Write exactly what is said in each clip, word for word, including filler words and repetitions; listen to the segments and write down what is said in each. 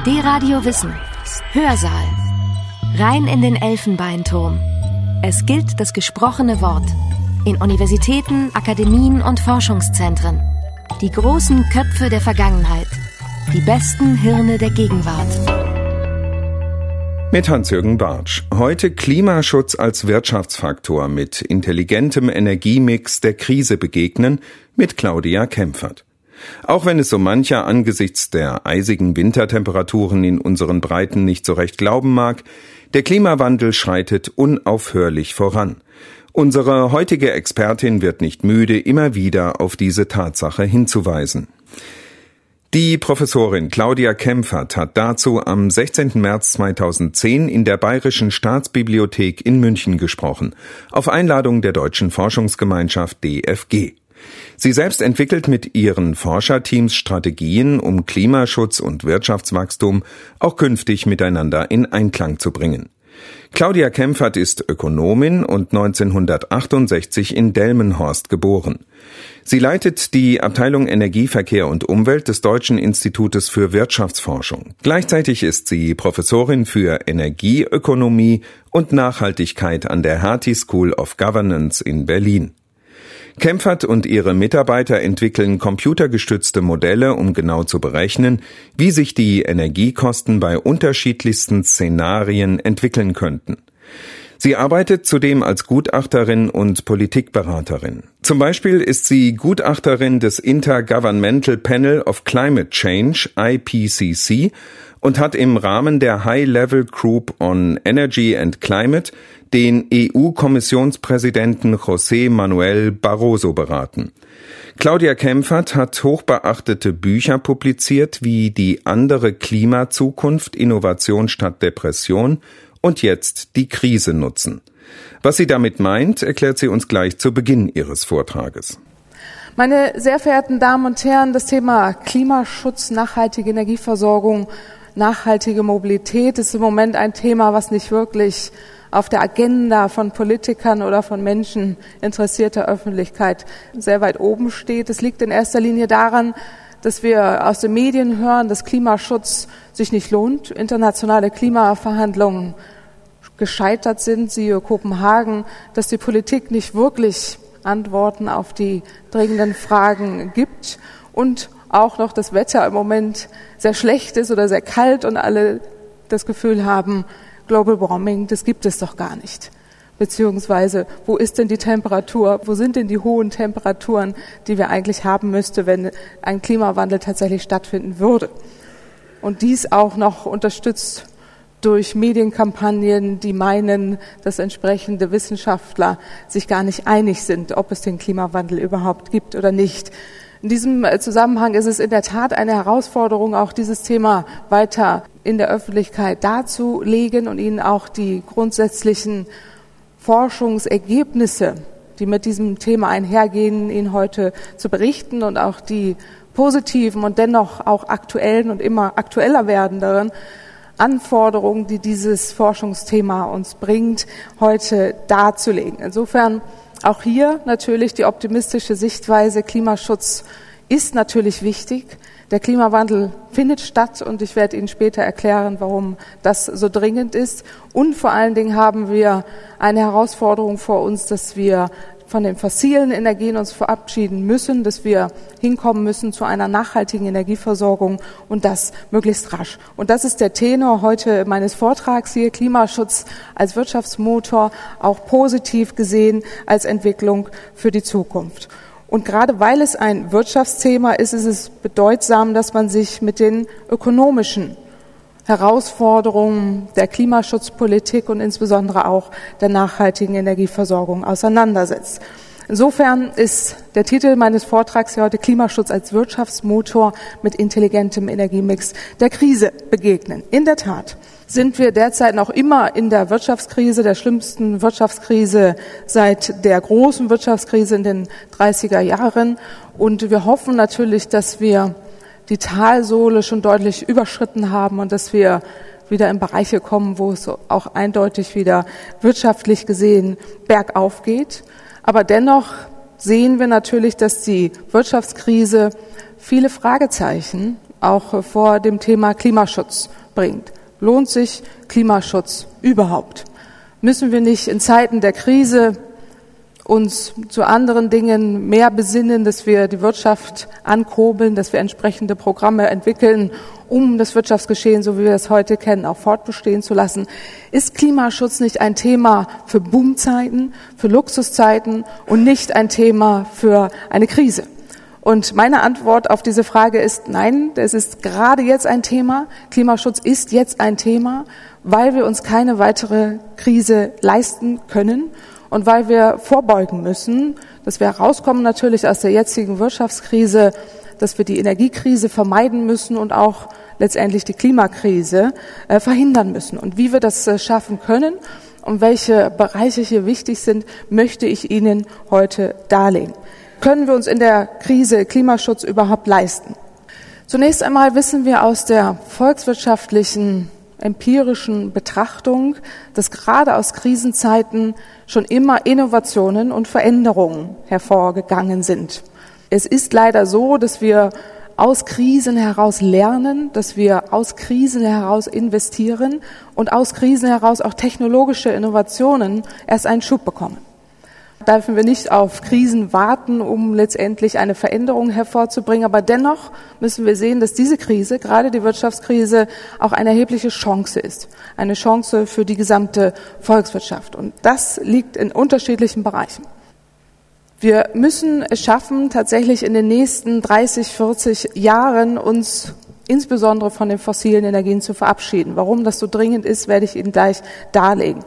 D-Radio Wissen. Hörsaal. Rein in den Elfenbeinturm. Es gilt das gesprochene Wort. In Universitäten, Akademien und Forschungszentren. Die großen Köpfe der Vergangenheit. Die besten Hirne der Gegenwart. Mit Hans-Jürgen Bartsch. Heute Klimaschutz als Wirtschaftsfaktor mit intelligentem Energiemix der Krise begegnen mit Claudia Kempfert. Auch wenn es so mancher angesichts der eisigen Wintertemperaturen in unseren Breiten nicht so recht glauben mag, der Klimawandel schreitet unaufhörlich voran. Unsere heutige Expertin wird nicht müde, immer wieder auf diese Tatsache hinzuweisen. Die Professorin Claudia Kempfert hat dazu am sechzehnten März zweitausendzehn in der Bayerischen Staatsbibliothek in München gesprochen, auf Einladung der Deutschen Forschungsgemeinschaft D F G. Sie selbst entwickelt mit ihren Forscherteams Strategien, um Klimaschutz und Wirtschaftswachstum auch künftig miteinander in Einklang zu bringen. Claudia Kempfert ist Ökonomin und neunzehnhundertachtundsechzig in Delmenhorst geboren. Sie leitet die Abteilung Energie, Verkehr und Umwelt des Deutschen Institutes für Wirtschaftsforschung. Gleichzeitig ist sie Professorin für Energieökonomie und Nachhaltigkeit an der Hertie School of Governance in Berlin. Kempfert und ihre Mitarbeiter entwickeln computergestützte Modelle, um genau zu berechnen, wie sich die Energiekosten bei unterschiedlichsten Szenarien entwickeln könnten. Sie arbeitet zudem als Gutachterin und Politikberaterin. Zum Beispiel ist sie Gutachterin des Intergovernmental Panel of Climate Change, I P C C, und hat im Rahmen der High-Level Group on Energy and Climate den E U-Kommissionspräsidenten José Manuel Barroso beraten. Claudia Kempfert hat hochbeachtete Bücher publiziert wie Die andere Klimazukunft, Innovation statt Depression und jetzt die Krise nutzen. Was sie damit meint, erklärt sie uns gleich zu Beginn ihres Vortrages. Meine sehr verehrten Damen und Herren, das Thema Klimaschutz, nachhaltige Energieversorgung, nachhaltige Mobilität ist im Moment ein Thema, was nicht wirklich auf der Agenda von Politikern oder von Menschen interessierter Öffentlichkeit sehr weit oben steht. Es liegt in erster Linie daran, dass wir aus den Medien hören, dass Klimaschutz sich nicht lohnt, internationale Klimaverhandlungen gescheitert sind, siehe Kopenhagen, dass die Politik nicht wirklich Antworten auf die dringenden Fragen gibt und auch noch das Wetter im Moment sehr schlecht ist oder sehr kalt und alle das Gefühl haben, Global Warming, das gibt es doch gar nicht. Beziehungsweise, wo ist denn die Temperatur, wo sind denn die hohen Temperaturen, die wir eigentlich haben müssten, wenn ein Klimawandel tatsächlich stattfinden würde? Und dies auch noch unterstützt durch Medienkampagnen, die meinen, dass entsprechende Wissenschaftler sich gar nicht einig sind, ob es den Klimawandel überhaupt gibt oder nicht. In diesem Zusammenhang ist es in der Tat eine Herausforderung, auch dieses Thema weiter in der Öffentlichkeit darzulegen und Ihnen auch die grundsätzlichen Forschungsergebnisse, die mit diesem Thema einhergehen, Ihnen heute zu berichten und auch die positiven und dennoch auch aktuellen und immer aktueller werdenden Anforderungen, die dieses Forschungsthema uns bringt, heute darzulegen. Insofern auch hier natürlich die optimistische Sichtweise, Klimaschutz ist natürlich wichtig. Der Klimawandel findet statt und ich werde Ihnen später erklären, warum das so dringend ist. Und vor allen Dingen haben wir eine Herausforderung vor uns, dass wir von den fossilen Energien uns verabschieden müssen, dass wir hinkommen müssen zu einer nachhaltigen Energieversorgung und das möglichst rasch. Und das ist der Tenor heute meines Vortrags hier, Klimaschutz als Wirtschaftsmotor, auch positiv gesehen als Entwicklung für die Zukunft. Und gerade weil es ein Wirtschaftsthema ist, ist es bedeutsam, dass man sich mit den ökonomischen Herausforderungen der Klimaschutzpolitik und insbesondere auch der nachhaltigen Energieversorgung auseinandersetzt. Insofern ist der Titel meines Vortrags hier heute Klimaschutz als Wirtschaftsmotor mit intelligentem Energiemix der Krise begegnen. In der Tat sind wir derzeit noch immer in der Wirtschaftskrise, der schlimmsten Wirtschaftskrise seit der großen Wirtschaftskrise in den dreißiger Jahren. Und wir hoffen natürlich, dass wir die Talsohle schon deutlich überschritten haben und dass wir wieder in Bereiche kommen, wo es auch eindeutig wieder wirtschaftlich gesehen bergauf geht. Aber dennoch sehen wir natürlich, dass die Wirtschaftskrise viele Fragezeichen auch vor dem Thema Klimaschutz bringt. Lohnt sich Klimaschutz überhaupt? Müssen wir nicht in Zeiten der Krise uns zu anderen Dingen mehr besinnen, dass wir die Wirtschaft ankurbeln, dass wir entsprechende Programme entwickeln, um das Wirtschaftsgeschehen, so wie wir es heute kennen, auch fortbestehen zu lassen? Ist Klimaschutz nicht ein Thema für Boomzeiten, für Luxuszeiten und nicht ein Thema für eine Krise? Und meine Antwort auf diese Frage ist nein, es ist gerade jetzt ein Thema. Klimaschutz ist jetzt ein Thema, weil wir uns keine weitere Krise leisten können und weil wir vorbeugen müssen, dass wir herauskommen natürlich aus der jetzigen Wirtschaftskrise, dass wir die Energiekrise vermeiden müssen und auch letztendlich die Klimakrise äh, verhindern müssen. Und wie wir das äh, schaffen können und welche Bereiche hier wichtig sind, möchte ich Ihnen heute darlegen. Können wir uns in der Krise Klimaschutz überhaupt leisten? Zunächst einmal wissen wir aus der volkswirtschaftlichen, empirischen Betrachtung, dass gerade aus Krisenzeiten schon immer Innovationen und Veränderungen hervorgegangen sind. Es ist leider so, dass wir aus Krisen heraus lernen, dass wir aus Krisen heraus investieren und aus Krisen heraus auch technologische Innovationen erst einen Schub bekommen. Dürfen wir nicht auf Krisen warten, um letztendlich eine Veränderung hervorzubringen. Aber dennoch müssen wir sehen, dass diese Krise, gerade die Wirtschaftskrise, auch eine erhebliche Chance ist. Eine Chance für die gesamte Volkswirtschaft. Und das liegt in unterschiedlichen Bereichen. Wir müssen es schaffen, tatsächlich in den nächsten dreißig, vierzig Jahren uns insbesondere von den fossilen Energien zu verabschieden. Warum das so dringend ist, werde ich Ihnen gleich darlegen.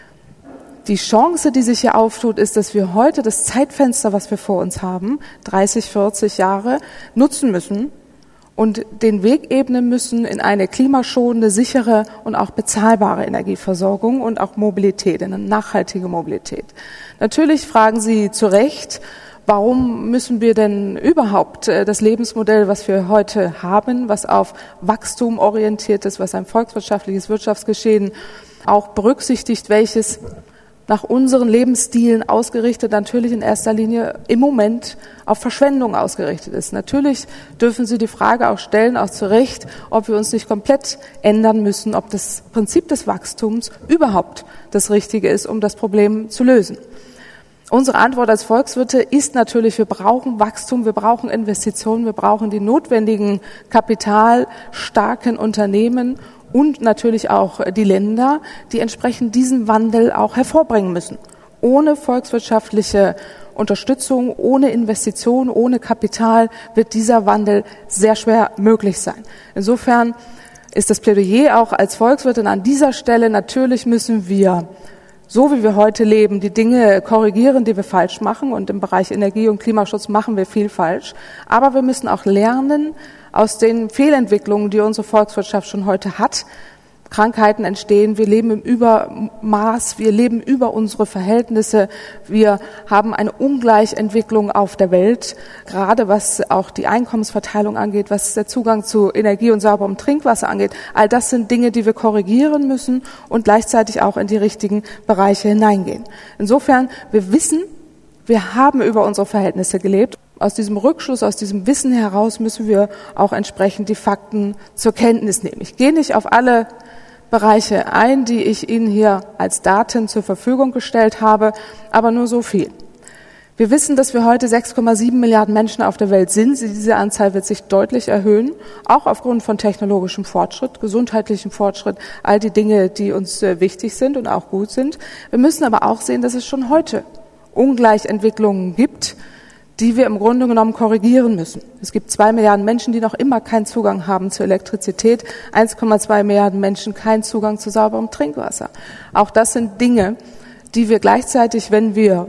Die Chance, die sich hier auftut, ist, dass wir heute das Zeitfenster, was wir vor uns haben, dreißig, vierzig Jahre, nutzen müssen und den Weg ebnen müssen in eine klimaschonende, sichere und auch bezahlbare Energieversorgung und auch Mobilität, in eine nachhaltige Mobilität. Natürlich fragen Sie zu Recht, warum müssen wir denn überhaupt das Lebensmodell, was wir heute haben, was auf Wachstum orientiert ist, was ein volkswirtschaftliches Wirtschaftsgeschehen auch berücksichtigt, welches nach unseren Lebensstilen ausgerichtet, natürlich in erster Linie im Moment auf Verschwendung ausgerichtet ist. Natürlich dürfen Sie die Frage auch stellen, auch zu Recht, ob wir uns nicht komplett ändern müssen, ob das Prinzip des Wachstums überhaupt das Richtige ist, um das Problem zu lösen. Unsere Antwort als Volkswirte ist natürlich, wir brauchen Wachstum, wir brauchen Investitionen, wir brauchen die notwendigen kapitalstarken Unternehmen und natürlich auch die Länder, die entsprechend diesen Wandel auch hervorbringen müssen. Ohne volkswirtschaftliche Unterstützung, ohne Investition, ohne Kapital wird dieser Wandel sehr schwer möglich sein. Insofern ist das Plädoyer auch als Volkswirtin an dieser Stelle, natürlich müssen wir, so wie wir heute leben, die Dinge korrigieren, die wir falsch machen. Und im Bereich Energie- und Klimaschutz machen wir viel falsch. Aber wir müssen auch lernen aus den Fehlentwicklungen, die unsere Volkswirtschaft schon heute hat. Krankheiten entstehen, wir leben im Übermaß, wir leben über unsere Verhältnisse, wir haben eine Ungleichentwicklung auf der Welt, gerade was auch die Einkommensverteilung angeht, was der Zugang zu Energie und sauberem Trinkwasser angeht. All das sind Dinge, die wir korrigieren müssen und gleichzeitig auch in die richtigen Bereiche hineingehen. Insofern, wir wissen, wir haben über unsere Verhältnisse gelebt. Aus diesem Rückschluss, aus diesem Wissen heraus müssen wir auch entsprechend die Fakten zur Kenntnis nehmen. Ich gehe nicht auf alle Bereiche ein, die ich Ihnen hier als Daten zur Verfügung gestellt habe, aber nur so viel. Wir wissen, dass wir heute sechs Komma sieben Milliarden Menschen auf der Welt sind. Diese Anzahl wird sich deutlich erhöhen, auch aufgrund von technologischem Fortschritt, gesundheitlichem Fortschritt, all die Dinge, die uns wichtig sind und auch gut sind. Wir müssen aber auch sehen, dass es schon heute Ungleichentwicklungen gibt, die wir im Grunde genommen korrigieren müssen. Es gibt zwei Milliarden Menschen, die noch immer keinen Zugang haben zur Elektrizität, eins Komma zwei Milliarden Menschen keinen Zugang zu sauberem Trinkwasser. Auch das sind Dinge, die wir gleichzeitig, wenn wir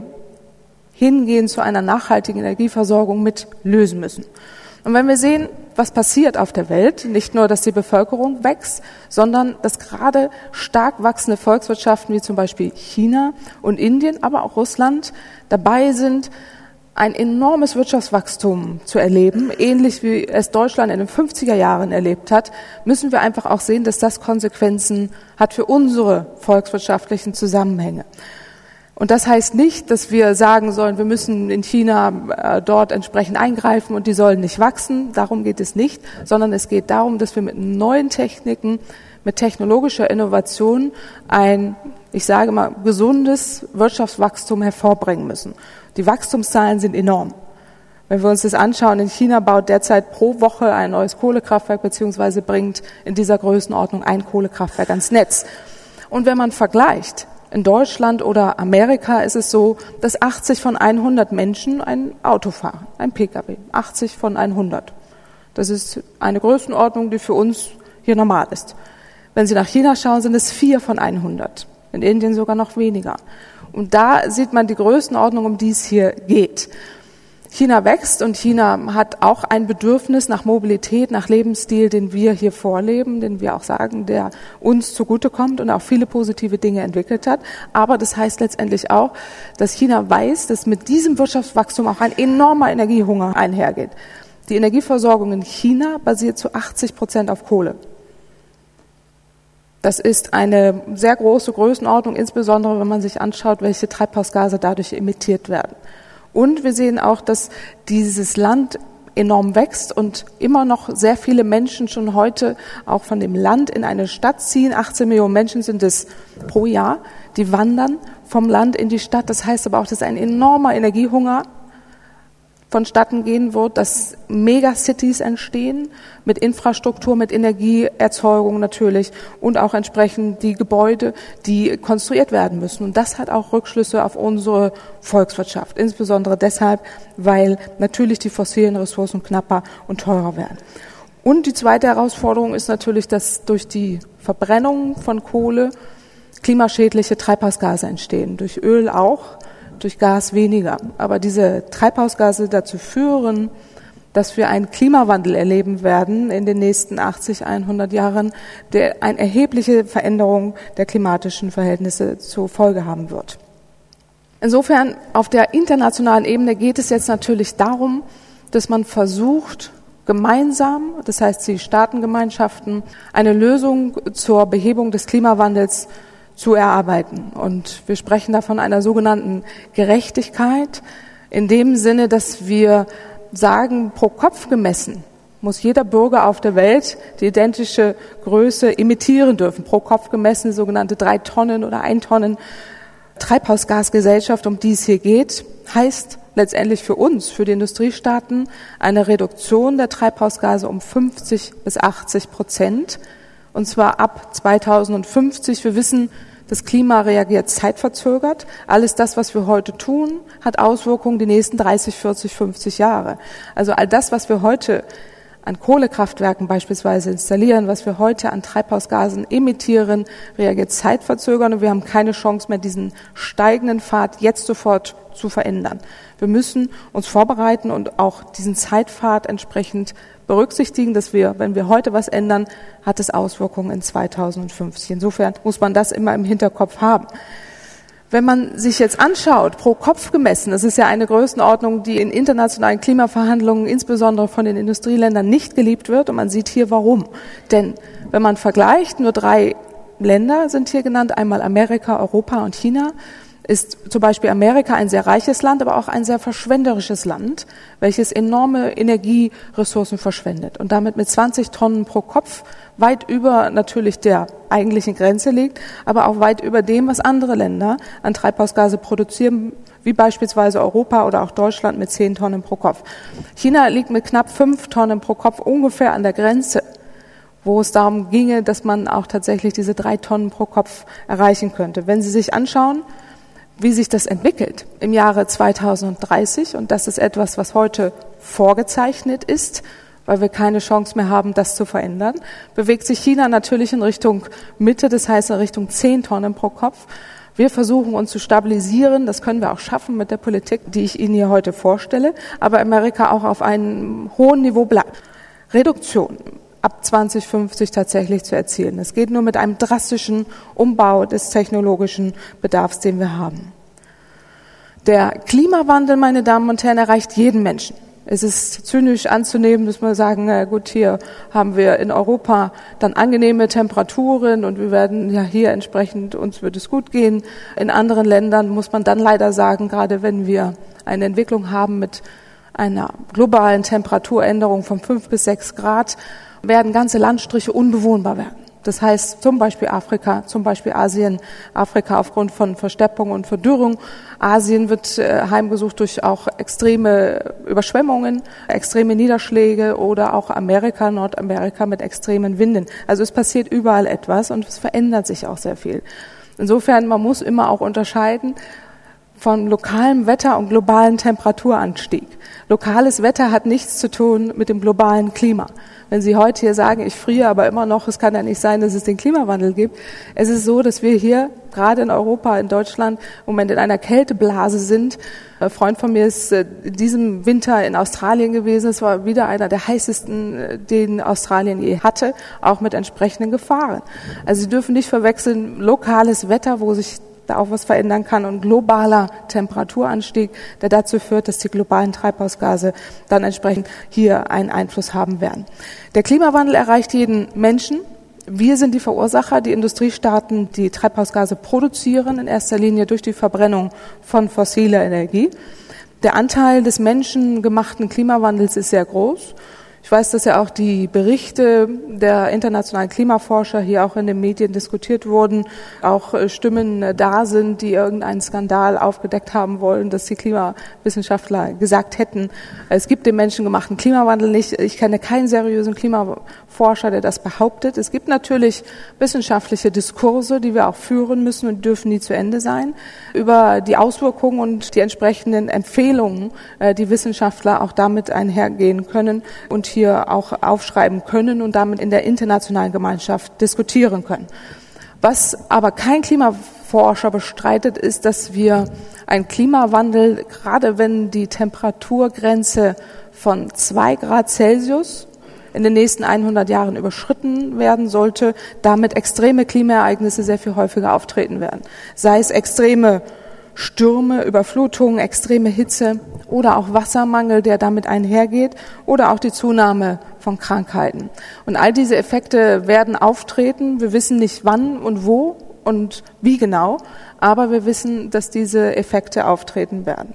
hingehen zu einer nachhaltigen Energieversorgung, mit lösen müssen. Und wenn wir sehen, was passiert auf der Welt, nicht nur, dass die Bevölkerung wächst, sondern dass gerade stark wachsende Volkswirtschaften wie zum Beispiel China und Indien, aber auch Russland dabei sind, ein enormes Wirtschaftswachstum zu erleben, ähnlich wie es Deutschland in den fünfziger Jahren erlebt hat, müssen wir einfach auch sehen, dass das Konsequenzen hat für unsere volkswirtschaftlichen Zusammenhänge. Und das heißt nicht, dass wir sagen sollen, wir müssen in China äh, dort entsprechend eingreifen und die sollen nicht wachsen. Darum geht es nicht, sondern es geht darum, dass wir mit neuen Techniken, mit technologischer Innovation ein, ich sage mal, gesundes Wirtschaftswachstum hervorbringen müssen. Die Wachstumszahlen sind enorm. Wenn wir uns das anschauen, in China baut derzeit pro Woche ein neues Kohlekraftwerk beziehungsweise bringt in dieser Größenordnung ein Kohlekraftwerk ans Netz. Und wenn man vergleicht, in Deutschland oder Amerika ist es so, dass achtzig von hundert Menschen ein Auto fahren, ein Pkw, achtzig von hundert. Das ist eine Größenordnung, die für uns hier normal ist. Wenn Sie nach China schauen, sind es vier von hundert, in Indien sogar noch weniger. Und da sieht man die Größenordnung, um die es hier geht. China wächst und China hat auch ein Bedürfnis nach Mobilität, nach Lebensstil, den wir hier vorleben, den wir auch sagen, der uns zugutekommt und auch viele positive Dinge entwickelt hat. Aber das heißt letztendlich auch, dass China weiß, dass mit diesem Wirtschaftswachstum auch ein enormer Energiehunger einhergeht. Die Energieversorgung in China basiert zu achtzig Prozent auf Kohle. Das ist eine sehr große Größenordnung, insbesondere wenn man sich anschaut, welche Treibhausgase dadurch emittiert werden. Und wir sehen auch, dass dieses Land enorm wächst und immer noch sehr viele Menschen schon heute auch von dem Land in eine Stadt ziehen. achtzehn Millionen Menschen sind es pro Jahr, die wandern vom Land in die Stadt. Das heißt aber auch, dass ein enormer Energiehunger vonstatten gehen wird, dass Megacities entstehen mit Infrastruktur, mit Energieerzeugung natürlich und auch entsprechend die Gebäude, die konstruiert werden müssen. Und das hat auch Rückschlüsse auf unsere Volkswirtschaft, insbesondere deshalb, weil natürlich die fossilen Ressourcen knapper und teurer werden. Und die zweite Herausforderung ist natürlich, dass durch die Verbrennung von Kohle klimaschädliche Treibhausgase entstehen, durch Öl auch, durch Gas weniger. Aber diese Treibhausgase dazu führen, dass wir einen Klimawandel erleben werden in den nächsten achtzig, hundert Jahren, der eine erhebliche Veränderung der klimatischen Verhältnisse zur Folge haben wird. Insofern, auf der internationalen Ebene geht es jetzt natürlich darum, dass man versucht, gemeinsam, das heißt die Staatengemeinschaften, eine Lösung zur Behebung des Klimawandels zu erarbeiten. Und wir sprechen da von einer sogenannten Gerechtigkeit, in dem Sinne, dass wir sagen, pro Kopf gemessen muss jeder Bürger auf der Welt die identische Größe emittieren dürfen. Pro Kopf gemessen die sogenannte drei Tonnen oder ein Tonnen Treibhausgasgesellschaft, um die es hier geht, heißt letztendlich für uns, für die Industriestaaten, eine Reduktion der Treibhausgase um fünfzig bis achtzig Prozent. Und zwar ab zweitausendfünfzig. Wir wissen, das Klima reagiert zeitverzögert. Alles das, was wir heute tun, hat Auswirkungen die nächsten dreißig, vierzig, fünfzig Jahre. Also all das, was wir heute an Kohlekraftwerken beispielsweise installieren, was wir heute an Treibhausgasen emittieren, reagiert zeitverzögernd und wir haben keine Chance mehr, diesen steigenden Pfad jetzt sofort zu verändern. Wir müssen uns vorbereiten und auch diesen Zeitpfad entsprechend berücksichtigen, dass wir, wenn wir heute was ändern, hat es Auswirkungen in zweitausendfünfzig. Insofern muss man das immer im Hinterkopf haben. Wenn man sich jetzt anschaut, pro Kopf gemessen, das ist ja eine Größenordnung, die in internationalen Klimaverhandlungen insbesondere von den Industrieländern nicht geliebt wird. Und man sieht hier warum. Denn wenn man vergleicht, nur drei Länder sind hier genannt, einmal Amerika, Europa und China, ist zum Beispiel Amerika ein sehr reiches Land, aber auch ein sehr verschwenderisches Land, welches enorme Energieressourcen verschwendet und damit mit zwanzig Tonnen pro Kopf weit über natürlich der eigentlichen Grenze liegt, aber auch weit über dem, was andere Länder an Treibhausgase produzieren, wie beispielsweise Europa oder auch Deutschland mit zehn Tonnen pro Kopf. China liegt mit knapp fünf Tonnen pro Kopf ungefähr an der Grenze, wo es darum ginge, dass man auch tatsächlich diese drei Tonnen pro Kopf erreichen könnte. Wenn Sie sich anschauen, wie sich das entwickelt im Jahre zweitausenddreißig, und das ist etwas, was heute vorgezeichnet ist, weil wir keine Chance mehr haben, das zu verändern, bewegt sich China natürlich in Richtung Mitte, das heißt in Richtung zehn Tonnen pro Kopf. Wir versuchen uns zu stabilisieren, das können wir auch schaffen mit der Politik, die ich Ihnen hier heute vorstelle, aber Amerika auch auf einem hohen Niveau bleibt. Reduktion ab zweitausendfünfzig tatsächlich zu erzielen. Es geht nur mit einem drastischen Umbau des technologischen Bedarfs, den wir haben. Der Klimawandel, meine Damen und Herren, erreicht jeden Menschen. Es ist zynisch anzunehmen, dass wir sagen, na gut, hier haben wir in Europa dann angenehme Temperaturen und wir werden ja hier entsprechend, uns wird es gut gehen. In anderen Ländern muss man dann leider sagen, gerade wenn wir eine Entwicklung haben mit einer globalen Temperaturänderung von fünf bis sechs Grad, werden ganze Landstriche unbewohnbar werden. Das heißt zum Beispiel Afrika, zum Beispiel Asien, Afrika aufgrund von Versteppung und Verdürrung. Asien wird äh, heimgesucht durch auch extreme Überschwemmungen, extreme Niederschläge oder auch Amerika, Nordamerika mit extremen Winden. Also es passiert überall etwas und es verändert sich auch sehr viel. Insofern, man muss immer auch unterscheiden von lokalem Wetter und globalen Temperaturanstieg. Lokales Wetter hat nichts zu tun mit dem globalen Klima. Wenn Sie heute hier sagen, ich friere aber immer noch, es kann ja nicht sein, dass es den Klimawandel gibt. Es ist so, dass wir hier, gerade in Europa, in Deutschland, im Moment in einer Kälteblase sind. Ein Freund von mir ist in diesem Winter in Australien gewesen. Es war wieder einer der heißesten, den Australien je hatte, auch mit entsprechenden Gefahren. Also Sie dürfen nicht verwechseln, lokales Wetter, wo sich da auch was verändern kann, und globaler Temperaturanstieg, der dazu führt, dass die globalen Treibhausgase dann entsprechend hier einen Einfluss haben werden. Der Klimawandel erreicht jeden Menschen. Wir sind die Verursacher, die Industriestaaten, die Treibhausgase produzieren, in erster Linie durch die Verbrennung von fossiler Energie. Der Anteil des menschengemachten Klimawandels ist sehr groß. Ich weiß, dass ja auch die Berichte der internationalen Klimaforscher hier auch in den Medien diskutiert wurden, auch Stimmen da sind, die irgendeinen Skandal aufgedeckt haben wollen, dass die Klimawissenschaftler gesagt hätten, es gibt den menschengemachten Klimawandel nicht. Ich kenne keinen seriösen Klimaforscher, der das behauptet. Es gibt natürlich wissenschaftliche Diskurse, die wir auch führen müssen und dürfen nie zu Ende sein, über die Auswirkungen und die entsprechenden Empfehlungen, die Wissenschaftler auch damit einhergehen können und hier auch aufschreiben können und damit in der internationalen Gemeinschaft diskutieren können. Was aber kein Klimaforscher bestreitet, ist, dass wir einen Klimawandel, gerade wenn die Temperaturgrenze von zwei Grad Celsius in den nächsten hundert Jahren überschritten werden sollte, damit extreme Klimaereignisse sehr viel häufiger auftreten werden. Sei es extreme Stürme, Überflutungen, extreme Hitze oder auch Wassermangel, der damit einhergeht, oder auch die Zunahme von Krankheiten. Und all diese Effekte werden auftreten. Wir wissen nicht wann und wo und wie genau, aber wir wissen, dass diese Effekte auftreten werden.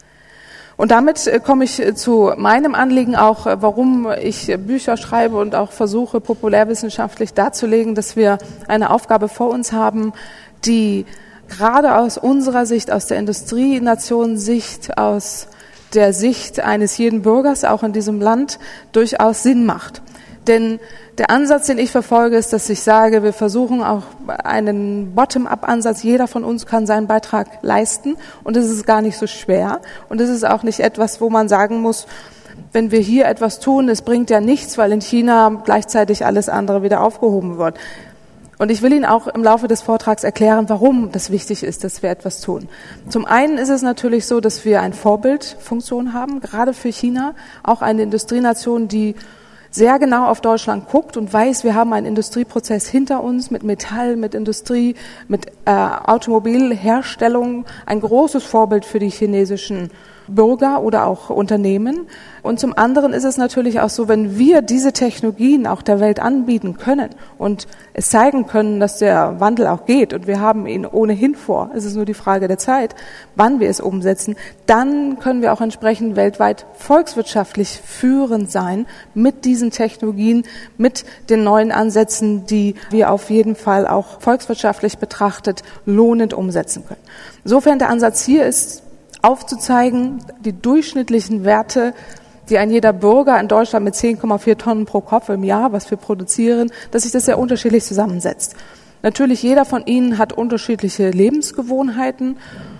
Und damit komme ich zu meinem Anliegen auch, warum ich Bücher schreibe und auch versuche, populärwissenschaftlich darzulegen, dass wir eine Aufgabe vor uns haben, die gerade aus unserer Sicht, aus der Industrienation-Sicht, aus der Sicht eines jeden Bürgers, auch in diesem Land, durchaus Sinn macht. Denn der Ansatz, den ich verfolge, ist, dass ich sage, wir versuchen auch einen Bottom-up-Ansatz. Jeder von uns kann seinen Beitrag leisten und es ist gar nicht so schwer. Und es ist auch nicht etwas, wo man sagen muss, wenn wir hier etwas tun, es bringt ja nichts, weil in China gleichzeitig alles andere wieder aufgehoben wird. Und ich will Ihnen auch im Laufe des Vortrags erklären, warum das wichtig ist, dass wir etwas tun. Zum einen ist es natürlich so, dass wir eine Vorbildfunktion haben, gerade für China, auch eine Industrienation, die sehr genau auf Deutschland guckt und weiß, wir haben einen Industrieprozess hinter uns mit Metall, mit Industrie, mit äh, Automobilherstellung, ein großes Vorbild für die chinesischen Bürger oder auch Unternehmen. Und zum anderen ist es natürlich auch so, wenn wir diese Technologien auch der Welt anbieten können und es zeigen können, dass der Wandel auch geht, und wir haben ihn ohnehin vor, es ist nur die Frage der Zeit, wann wir es umsetzen, dann können wir auch entsprechend weltweit volkswirtschaftlich führend sein mit diesen Technologien, mit den neuen Ansätzen, die wir auf jeden Fall auch volkswirtschaftlich betrachtet lohnend umsetzen können. Insofern der Ansatz hier ist, aufzuzeigen, die durchschnittlichen Werte, die ein jeder Bürger in Deutschland mit zehn Komma vier Tonnen pro Kopf im Jahr, was wir produzieren, dass sich das sehr unterschiedlich zusammensetzt. Natürlich, jeder von Ihnen hat unterschiedliche Lebensgewohnheiten,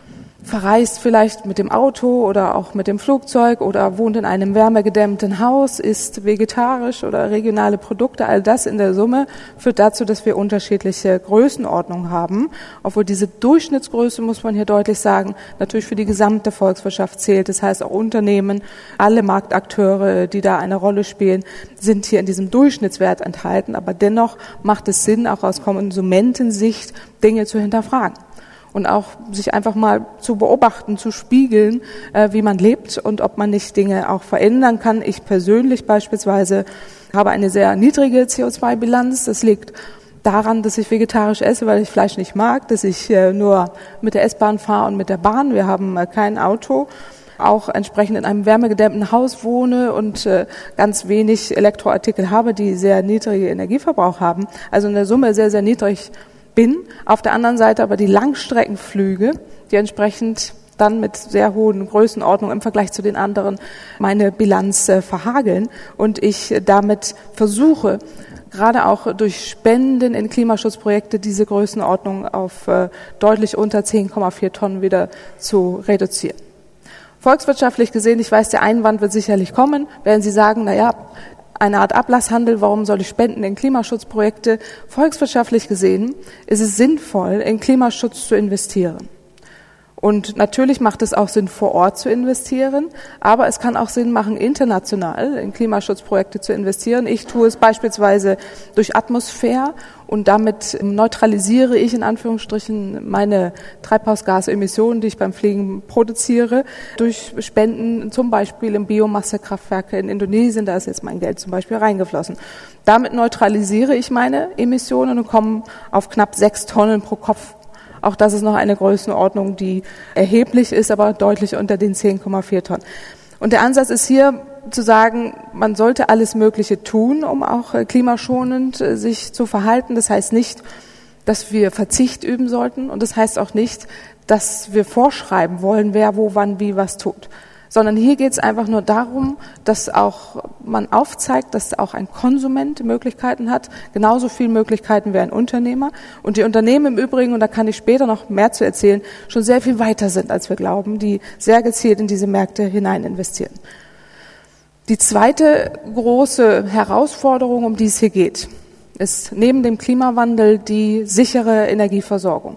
verreist vielleicht mit dem Auto oder auch mit dem Flugzeug oder wohnt in einem wärmegedämmten Haus, isst vegetarisch oder regionale Produkte. All das in der Summe führt dazu, dass wir unterschiedliche Größenordnungen haben. Obwohl diese Durchschnittsgröße, muss man hier deutlich sagen, natürlich für die gesamte Volkswirtschaft zählt. Das heißt, auch Unternehmen, alle Marktakteure, die da eine Rolle spielen, sind hier in diesem Durchschnittswert enthalten. Aber dennoch macht es Sinn, auch aus Konsumentensicht Dinge zu hinterfragen. Und auch sich einfach mal zu beobachten, zu spiegeln, äh, wie man lebt und ob man nicht Dinge auch verändern kann. Ich persönlich beispielsweise habe eine sehr niedrige C O zwei Bilanz. Das liegt daran, dass ich vegetarisch esse, weil ich Fleisch nicht mag, dass ich äh, nur mit der S-Bahn fahre und mit der Bahn. Wir haben äh, kein Auto. Auch entsprechend in einem wärmegedämmten Haus wohne und äh, ganz wenig Elektroartikel habe, die sehr niedrige Energieverbrauch haben. Also in der Summe sehr, sehr niedrig bin. Auf der anderen Seite aber die Langstreckenflüge, die entsprechend dann mit sehr hohen Größenordnungen im Vergleich zu den anderen meine Bilanz äh, verhageln und ich äh, damit versuche, gerade auch durch Spenden in Klimaschutzprojekte diese Größenordnung auf äh, deutlich unter zehn Komma vier Tonnen wieder zu reduzieren. Volkswirtschaftlich gesehen, ich weiß, der Einwand wird sicherlich kommen, werden Sie sagen, na ja, eine Art Ablasshandel, warum soll ich spenden in Klimaschutzprojekte? Volkswirtschaftlich gesehen ist es sinnvoll, in Klimaschutz zu investieren. Und natürlich macht es auch Sinn, vor Ort zu investieren, aber es kann auch Sinn machen, international in Klimaschutzprojekte zu investieren. Ich tue es beispielsweise durch Atmosphäre und damit neutralisiere ich in Anführungsstrichen meine Treibhausgasemissionen, die ich beim Fliegen produziere, durch Spenden zum Beispiel in Biomassekraftwerke in Indonesien. Da ist jetzt mein Geld zum Beispiel reingeflossen. Damit neutralisiere ich meine Emissionen und komme auf knapp sechs Tonnen pro Kopf. Auch das ist noch eine Größenordnung, die erheblich ist, aber deutlich unter den zehn Komma vier Tonnen. Und der Ansatz ist hier zu sagen, man sollte alles Mögliche tun, um auch klimaschonend sich zu verhalten. Das heißt nicht, dass wir Verzicht üben sollten und das heißt auch nicht, dass wir vorschreiben wollen, wer wo, wann, wie was tut. Sondern hier geht es einfach nur darum, dass auch man aufzeigt, dass auch ein Konsument Möglichkeiten hat, genauso viele Möglichkeiten wie ein Unternehmer. Und die Unternehmen im Übrigen, und da kann ich später noch mehr zu erzählen, schon sehr viel weiter sind, als wir glauben, die sehr gezielt in diese Märkte hinein investieren. Die zweite große Herausforderung, um die es hier geht, ist neben dem Klimawandel die sichere Energieversorgung.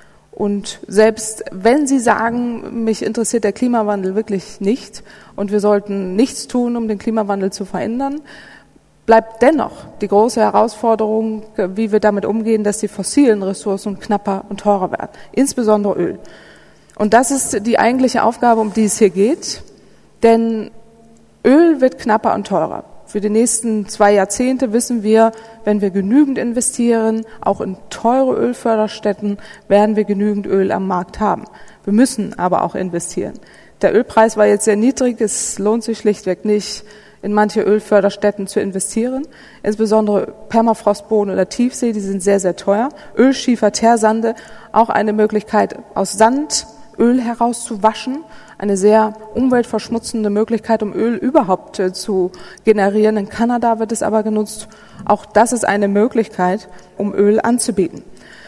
Und selbst wenn Sie sagen, mich interessiert der Klimawandel wirklich nicht und wir sollten nichts tun, um den Klimawandel zu verändern, bleibt dennoch die große Herausforderung, wie wir damit umgehen, dass die fossilen Ressourcen knapper und teurer werden, insbesondere Öl. Und das ist die eigentliche Aufgabe, um die es hier geht, denn Öl wird knapper und teurer. Für die nächsten zwei Jahrzehnte wissen wir, wenn wir genügend investieren, auch in teure Ölförderstätten, werden wir genügend Öl am Markt haben. Wir müssen aber auch investieren. Der Ölpreis war jetzt sehr niedrig, es lohnt sich schlichtweg nicht, in manche Ölförderstätten zu investieren. Insbesondere Permafrostboden oder Tiefsee, die sind sehr, sehr teuer. Ölschiefer, Teersande, auch eine Möglichkeit, aus Sand Öl herauszuwaschen. Eine sehr umweltverschmutzende Möglichkeit, um Öl überhaupt äh, zu generieren. In Kanada wird es aber genutzt. Auch das ist eine Möglichkeit, um Öl anzubieten.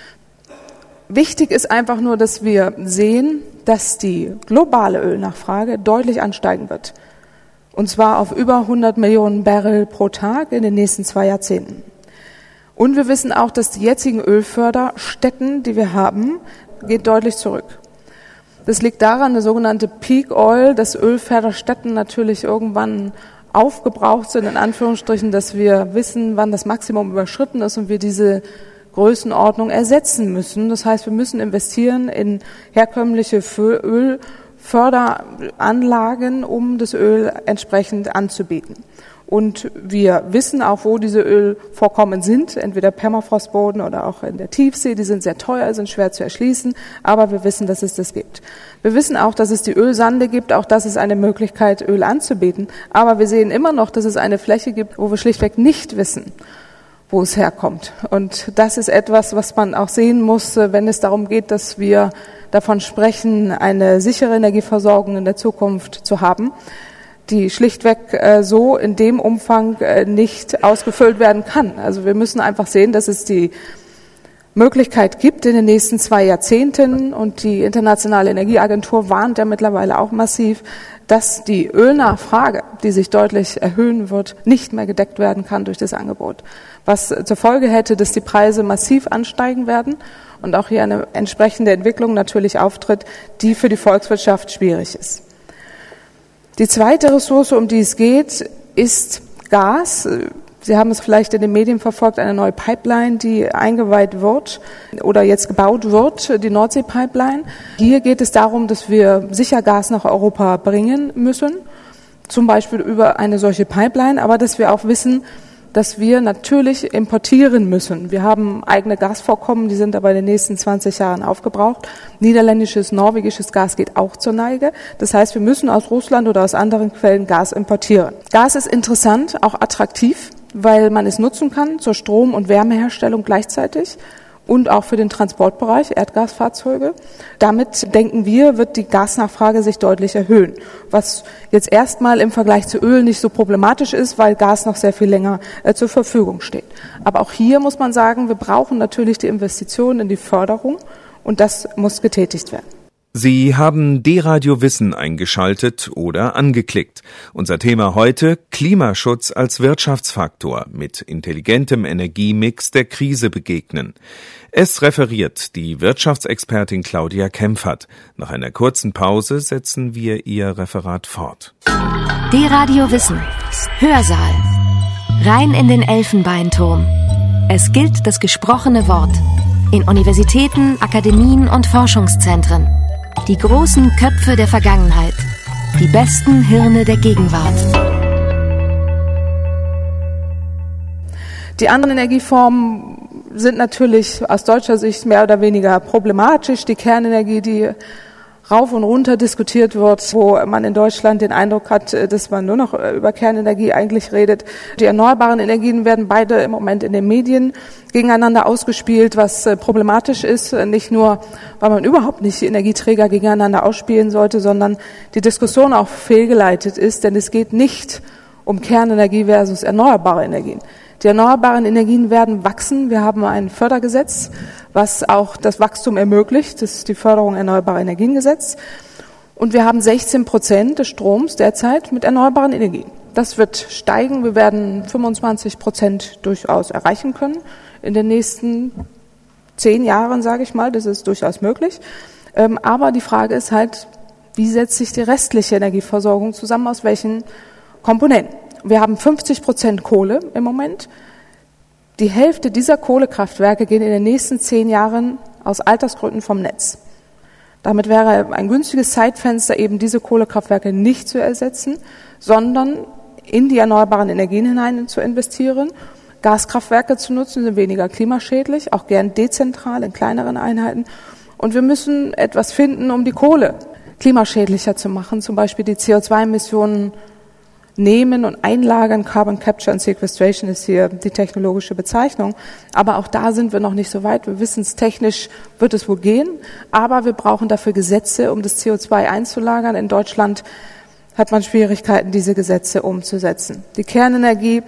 Wichtig ist einfach nur, dass wir sehen, dass die globale Ölnachfrage deutlich ansteigen wird. Und zwar auf über hundert Millionen Barrel pro Tag in den nächsten zwei Jahrzehnten. Und wir wissen auch, dass die jetzigen Ölförderstätten, die wir haben, geht deutlich zurück. Das liegt daran, der sogenannte Peak Oil, dass Ölförderstätten natürlich irgendwann aufgebraucht sind, in Anführungsstrichen, dass wir wissen, wann das Maximum überschritten ist und wir diese Größenordnung ersetzen müssen. Das heißt, wir müssen investieren in herkömmliche Ölförderanlagen, um das Öl entsprechend anzubieten. Und wir wissen auch, wo diese Ölvorkommen sind, entweder Permafrostboden oder auch in der Tiefsee. Die sind sehr teuer, sind schwer zu erschließen, aber wir wissen, dass es das gibt. Wir wissen auch, dass es die Ölsande gibt, auch das ist eine Möglichkeit, Öl anzubieten. Aber wir sehen immer noch, dass es eine Fläche gibt, wo wir schlichtweg nicht wissen, wo es herkommt. Und das ist etwas, was man auch sehen muss, wenn es darum geht, dass wir davon sprechen, eine sichere Energieversorgung in der Zukunft zu haben, die schlichtweg äh, so in dem Umfang äh, nicht ausgefüllt werden kann. Also wir müssen einfach sehen, dass es die Möglichkeit gibt in den nächsten zwei Jahrzehnten, und die Internationale Energieagentur warnt ja mittlerweile auch massiv, dass die Ölnachfrage, die sich deutlich erhöhen wird, nicht mehr gedeckt werden kann durch das Angebot. Was zur Folge hätte, dass die Preise massiv ansteigen werden und auch hier eine entsprechende Entwicklung natürlich auftritt, die für die Volkswirtschaft schwierig ist. Die zweite Ressource, um die es geht, ist Gas. Sie haben es vielleicht in den Medien verfolgt, eine neue Pipeline, die eingeweiht wird oder jetzt gebaut wird, die Nordsee-Pipeline. Hier geht es darum, dass wir sicher Gas nach Europa bringen müssen, zum Beispiel über eine solche Pipeline, aber dass wir auch wissen, dass wir natürlich importieren müssen. Wir haben eigene Gasvorkommen, die sind aber in den nächsten zwanzig Jahren aufgebraucht. Niederländisches, norwegisches Gas geht auch zur Neige. Das heißt, wir müssen aus Russland oder aus anderen Quellen Gas importieren. Gas ist interessant, auch attraktiv, weil man es nutzen kann zur Strom- und Wärmeherstellung gleichzeitig und auch für den Transportbereich, Erdgasfahrzeuge. Damit, denken wir, wird die Gasnachfrage sich deutlich erhöhen, was jetzt erstmal im Vergleich zu Öl nicht so problematisch ist, weil Gas noch sehr viel länger äh, zur Verfügung steht. Aber auch hier muss man sagen, wir brauchen natürlich die Investitionen in die Förderung und das muss getätigt werden. Sie haben D-Radio Wissen eingeschaltet oder angeklickt. Unser Thema heute: Klimaschutz als Wirtschaftsfaktor, mit intelligentem Energiemix der Krise begegnen. Es referiert die Wirtschaftsexpertin Claudia Kempfert. Nach einer kurzen Pause setzen wir ihr Referat fort. D-Radio Wissen. Hörsaal. Rein in den Elfenbeinturm. Es gilt das gesprochene Wort. In Universitäten, Akademien und Forschungszentren. Die großen Köpfe der Vergangenheit. Die besten Hirne der Gegenwart. Die anderen Energieformen sind natürlich aus deutscher Sicht mehr oder weniger problematisch. Die Kernenergie, die rauf und runter diskutiert wird, wo man in Deutschland den Eindruck hat, dass man nur noch über Kernenergie eigentlich redet. Die erneuerbaren Energien werden beide im Moment in den Medien gegeneinander ausgespielt, was problematisch ist. Nicht nur, weil man überhaupt nicht Energieträger gegeneinander ausspielen sollte, sondern die Diskussion auch fehlgeleitet ist, denn es geht nicht um Kernenergie versus erneuerbare Energien. Die erneuerbaren Energien werden wachsen. Wir haben ein Fördergesetz, was auch das Wachstum ermöglicht. Das ist die Förderung erneuerbarer Energiengesetz. Und wir haben sechzehn Prozent des Stroms derzeit mit erneuerbaren Energien. Das wird steigen. Wir werden fünfundzwanzig Prozent durchaus erreichen können in den nächsten zehn Jahren, sage ich mal. Das ist durchaus möglich. Aber die Frage ist halt, wie setzt sich die restliche Energieversorgung zusammen, aus welchen Komponenten? Wir haben fünfzig Prozent Kohle im Moment. Die Hälfte dieser Kohlekraftwerke gehen in den nächsten zehn Jahren aus Altersgründen vom Netz. Damit wäre ein günstiges Zeitfenster, eben diese Kohlekraftwerke nicht zu ersetzen, sondern in die erneuerbaren Energien hinein zu investieren. Gaskraftwerke zu nutzen, sind weniger klimaschädlich, auch gern dezentral in kleineren Einheiten. Und wir müssen etwas finden, um die Kohle klimaschädlicher zu machen, zum Beispiel die C O zwei Emissionen nehmen und einlagern. Carbon Capture and Sequestration ist hier die technologische Bezeichnung. Aber auch da sind wir noch nicht so weit. Wir wissen es, technisch wird es wohl gehen. Aber wir brauchen dafür Gesetze, um das C O zwei einzulagern. In Deutschland hat man Schwierigkeiten, diese Gesetze umzusetzen. Die Kernenergie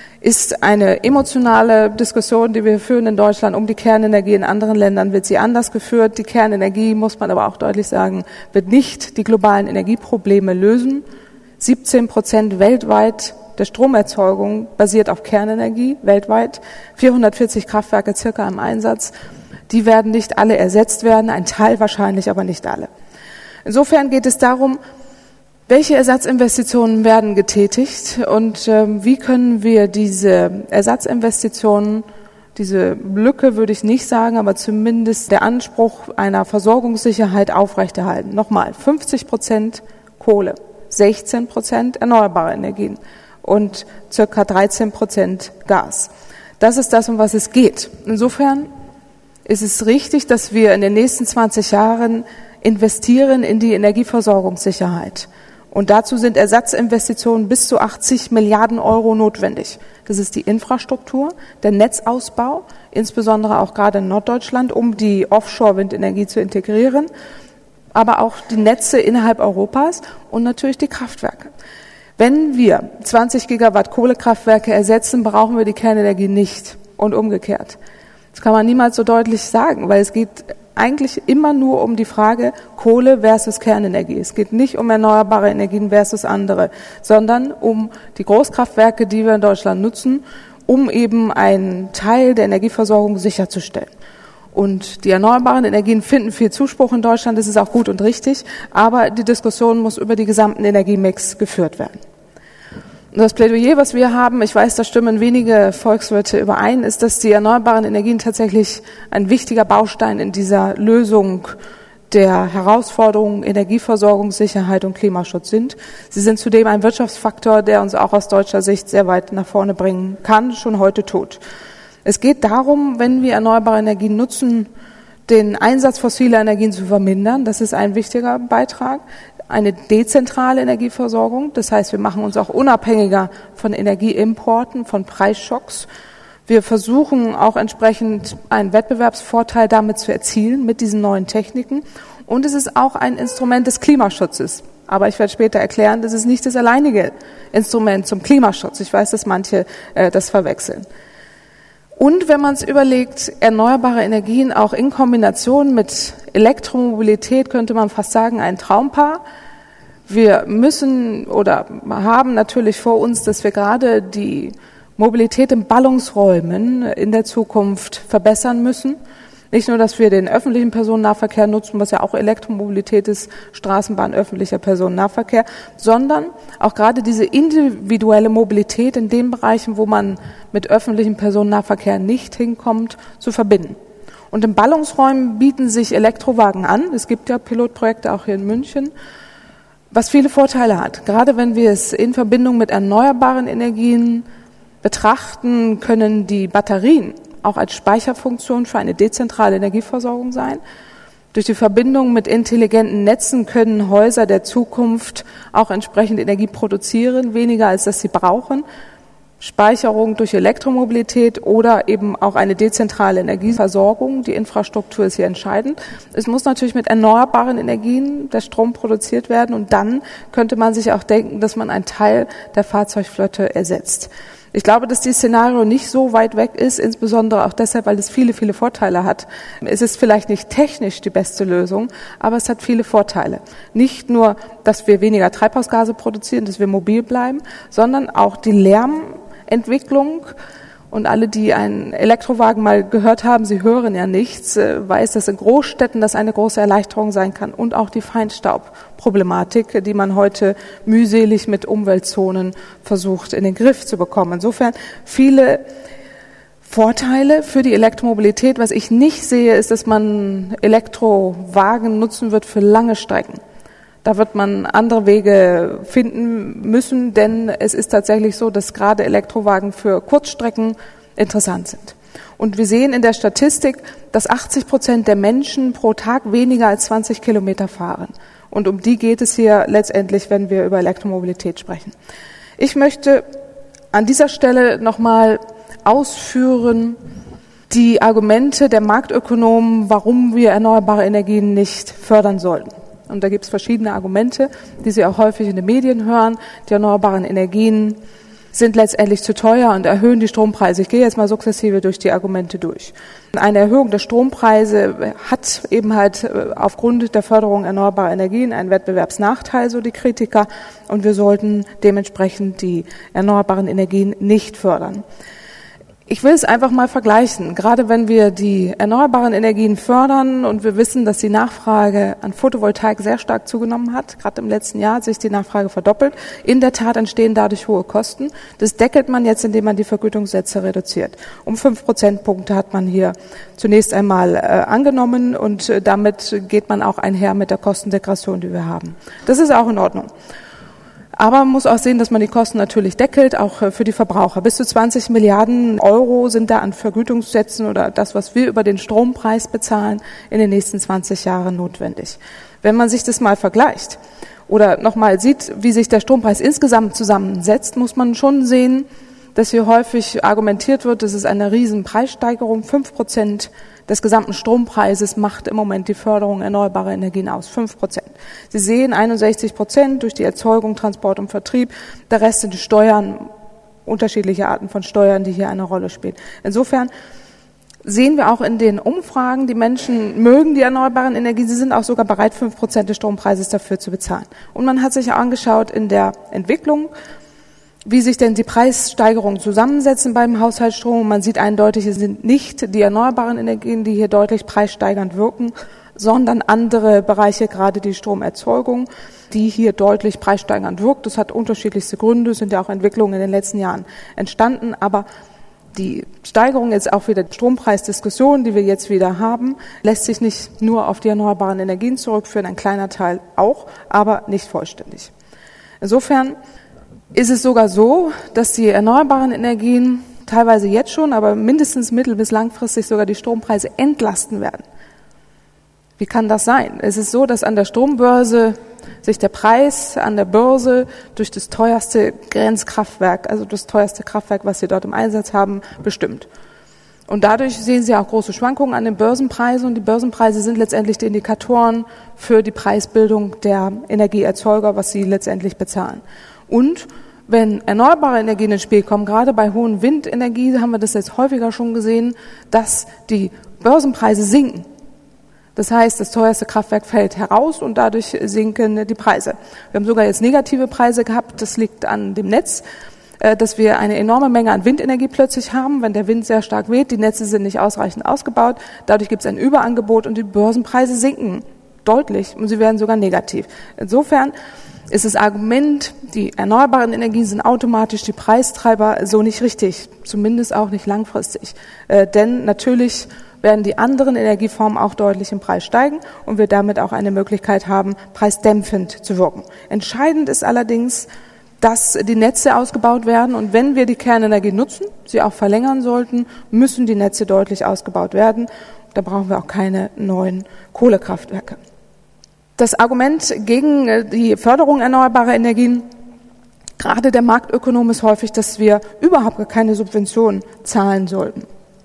ist eine emotionale Diskussion, die wir führen in Deutschland um die Kernenergie. In anderen Ländern wird sie anders geführt. Die Kernenergie, muss man aber auch deutlich sagen, wird nicht die globalen Energieprobleme lösen. siebzehn Prozent weltweit der Stromerzeugung basiert auf Kernenergie, weltweit. vierhundertvierzig Kraftwerke circa im Einsatz. Die werden nicht alle ersetzt werden, ein Teil wahrscheinlich, aber nicht alle. Insofern geht es darum, welche Ersatzinvestitionen werden getätigt und äh, wie können wir diese Ersatzinvestitionen, diese Lücke würde ich nicht sagen, aber zumindest der Anspruch einer Versorgungssicherheit aufrechterhalten. Nochmal, fünfzig Prozent Kohle, sechzehn Prozent erneuerbare Energien und circa dreizehn Prozent Gas. Das ist das, um was es geht. Insofern ist es richtig, dass wir in den nächsten zwanzig Jahren investieren in die Energieversorgungssicherheit. Und dazu sind Ersatzinvestitionen bis zu achtzig Milliarden Euro notwendig. Das ist die Infrastruktur, der Netzausbau, insbesondere auch gerade in Norddeutschland, um die Offshore-Windenergie zu integrieren, aber auch die Netze innerhalb Europas und natürlich die Kraftwerke. Wenn wir zwanzig Gigawatt Kohlekraftwerke ersetzen, brauchen wir die Kernenergie nicht und umgekehrt. Das kann man niemals so deutlich sagen, weil es geht eigentlich immer nur um die Frage Kohle versus Kernenergie. Es geht nicht um erneuerbare Energien versus andere, sondern um die Großkraftwerke, die wir in Deutschland nutzen, um eben einen Teil der Energieversorgung sicherzustellen. Und die erneuerbaren Energien finden viel Zuspruch in Deutschland, das ist auch gut und richtig, aber die Diskussion muss über die gesamten Energiemix geführt werden. Und das Plädoyer, was wir haben, ich weiß, da stimmen wenige Volkswirte überein, ist, dass die erneuerbaren Energien tatsächlich ein wichtiger Baustein in dieser Lösung der Herausforderungen Energieversorgungssicherheit und Klimaschutz sind. Sie sind zudem ein Wirtschaftsfaktor, der uns auch aus deutscher Sicht sehr weit nach vorne bringen kann, schon heute tut. Es geht darum, wenn wir erneuerbare Energien nutzen, den Einsatz fossiler Energien zu vermindern. Das ist ein wichtiger Beitrag. Eine dezentrale Energieversorgung. Das heißt, wir machen uns auch unabhängiger von Energieimporten, von Preisschocks. Wir versuchen auch entsprechend einen Wettbewerbsvorteil damit zu erzielen mit diesen neuen Techniken. Und es ist auch ein Instrument des Klimaschutzes. Aber ich werde später erklären, das ist nicht das alleinige Instrument zum Klimaschutz. Ich weiß, dass manche äh, das verwechseln. Und wenn man es überlegt, erneuerbare Energien auch in Kombination mit Elektromobilität, könnte man fast sagen, ein Traumpaar. Wir müssen oder haben natürlich vor uns, dass wir gerade die Mobilität in Ballungsräumen in der Zukunft verbessern müssen. Nicht nur, dass wir den öffentlichen Personennahverkehr nutzen, was ja auch Elektromobilität ist, Straßenbahn, öffentlicher Personennahverkehr, sondern auch gerade diese individuelle Mobilität in den Bereichen, wo man mit öffentlichem Personennahverkehr nicht hinkommt, zu verbinden. Und in Ballungsräumen bieten sich Elektrowagen an. Es gibt ja Pilotprojekte auch hier in München, was viele Vorteile hat. Gerade wenn wir es in Verbindung mit erneuerbaren Energien betrachten, können die Batterien auch als Speicherfunktion für eine dezentrale Energieversorgung sein. Durch die Verbindung mit intelligenten Netzen können Häuser der Zukunft auch entsprechend Energie produzieren, weniger als dass sie brauchen. Speicherung durch Elektromobilität oder eben auch eine dezentrale Energieversorgung. Die Infrastruktur ist hier entscheidend. Es muss natürlich mit erneuerbaren Energien der Strom produziert werden und dann könnte man sich auch denken, dass man einen Teil der Fahrzeugflotte ersetzt. Ich glaube, dass dieses Szenario nicht so weit weg ist, insbesondere auch deshalb, weil es viele, viele Vorteile hat. Es ist vielleicht nicht technisch die beste Lösung, aber es hat viele Vorteile. Nicht nur, dass wir weniger Treibhausgase produzieren, dass wir mobil bleiben, sondern auch die Lärmentwicklung. Und alle, die einen Elektrowagen mal gehört haben, sie hören ja nichts, weiß, dass in Großstädten das eine große Erleichterung sein kann. Und auch die Feinstaubproblematik, die man heute mühselig mit Umweltzonen versucht in den Griff zu bekommen. Insofern viele Vorteile für die Elektromobilität. Was ich nicht sehe, ist, dass man Elektrowagen nutzen wird für lange Strecken. Da wird man andere Wege finden müssen, denn es ist tatsächlich so, dass gerade Elektrowagen für Kurzstrecken interessant sind. Und wir sehen in der Statistik, dass achtzig Prozent der Menschen pro Tag weniger als zwanzig Kilometer fahren. Und um die geht es hier letztendlich, wenn wir über Elektromobilität sprechen. Ich möchte an dieser Stelle nochmal ausführen die Argumente der Marktökonomen, warum wir erneuerbare Energien nicht fördern sollten. Und da gibt es verschiedene Argumente, die Sie auch häufig in den Medien hören. Die erneuerbaren Energien sind letztendlich zu teuer und erhöhen die Strompreise. Ich gehe jetzt mal sukzessive durch die Argumente durch. Eine Erhöhung der Strompreise hat eben halt aufgrund der Förderung erneuerbarer Energien einen Wettbewerbsnachteil, so die Kritiker. Und wir sollten dementsprechend die erneuerbaren Energien nicht fördern. Ich will es einfach mal vergleichen. Gerade wenn wir die erneuerbaren Energien fördern und wir wissen, dass die Nachfrage an Photovoltaik sehr stark zugenommen hat, gerade im letzten Jahr hat sich die Nachfrage verdoppelt. In der Tat entstehen dadurch hohe Kosten. Das deckelt man jetzt, indem man die Vergütungssätze reduziert. Um fünf Prozentpunkte hat man hier zunächst einmal äh, angenommen und äh, damit geht man auch einher mit der Kostendegression, die wir haben. Das ist auch in Ordnung. Aber man muss auch sehen, dass man die Kosten natürlich deckelt, auch für die Verbraucher. Bis zu zwanzig Milliarden Euro sind da an Vergütungssätzen oder das, was wir über den Strompreis bezahlen, in den nächsten zwanzig Jahren notwendig. Wenn man sich das mal vergleicht oder nochmal sieht, wie sich der Strompreis insgesamt zusammensetzt, muss man schon sehen, dass hier häufig argumentiert wird, das ist eine riesen Preissteigerung. Fünf Prozent des gesamten Strompreises macht im Moment die Förderung erneuerbarer Energien aus. Fünf Prozent. Sie sehen einundsechzig Prozent durch die Erzeugung, Transport und Vertrieb. Der Rest sind die Steuern, unterschiedliche Arten von Steuern, die hier eine Rolle spielen. Insofern sehen wir auch in den Umfragen, die Menschen mögen die erneuerbaren Energien, sie sind auch sogar bereit, fünf Prozent des Strompreises dafür zu bezahlen. Und man hat sich auch angeschaut in der Entwicklung, wie sich denn die Preissteigerungen zusammensetzen beim Haushaltsstrom. Man sieht eindeutig, es sind nicht die erneuerbaren Energien, die hier deutlich preissteigernd wirken, sondern andere Bereiche, gerade die Stromerzeugung, die hier deutlich preissteigernd wirkt. Das hat unterschiedlichste Gründe, sind ja auch Entwicklungen in den letzten Jahren entstanden, aber die Steigerung ist auch wieder Strompreisdiskussion, die wir jetzt wieder haben, lässt sich nicht nur auf die erneuerbaren Energien zurückführen, ein kleiner Teil auch, aber nicht vollständig. Insofern ist es sogar so, dass die erneuerbaren Energien teilweise jetzt schon, aber mindestens mittel- bis langfristig sogar die Strompreise entlasten werden. Wie kann das sein? Es ist so, dass an der Strombörse sich der Preis an der Börse durch das teuerste Grenzkraftwerk, also das teuerste Kraftwerk, was Sie dort im Einsatz haben, bestimmt. Und dadurch sehen Sie auch große Schwankungen an den Börsenpreisen und die Börsenpreise sind letztendlich die Indikatoren für die Preisbildung der Energieerzeuger, was sie letztendlich bezahlen. Und wenn erneuerbare Energien ins Spiel kommen, gerade bei hohen Windenergie, haben wir das jetzt häufiger schon gesehen, dass die Börsenpreise sinken. Das heißt, das teuerste Kraftwerk fällt heraus und dadurch sinken die Preise. Wir haben sogar jetzt negative Preise gehabt. Das liegt an dem Netz, dass wir eine enorme Menge an Windenergie plötzlich haben. Wenn der Wind sehr stark weht, die Netze sind nicht ausreichend ausgebaut. Dadurch gibt es ein Überangebot und die Börsenpreise sinken deutlich und sie werden sogar negativ. Insofern ist das Argument, die erneuerbaren Energien sind automatisch die Preistreiber, so nicht richtig, zumindest auch nicht langfristig. Äh, denn natürlich werden die anderen Energieformen auch deutlich im Preis steigen und wir damit auch eine Möglichkeit haben, preisdämpfend zu wirken. Entscheidend ist allerdings, dass die Netze ausgebaut werden und wenn wir die Kernenergie nutzen, sie auch verlängern sollten, müssen die Netze deutlich ausgebaut werden. Da brauchen wir auch keine neuen Kohlekraftwerke. Das Argument gegen die Förderung erneuerbarer Energien, gerade der Marktökonom, ist häufig, dass wir überhaupt gar keine Subventionen zahlen sollten.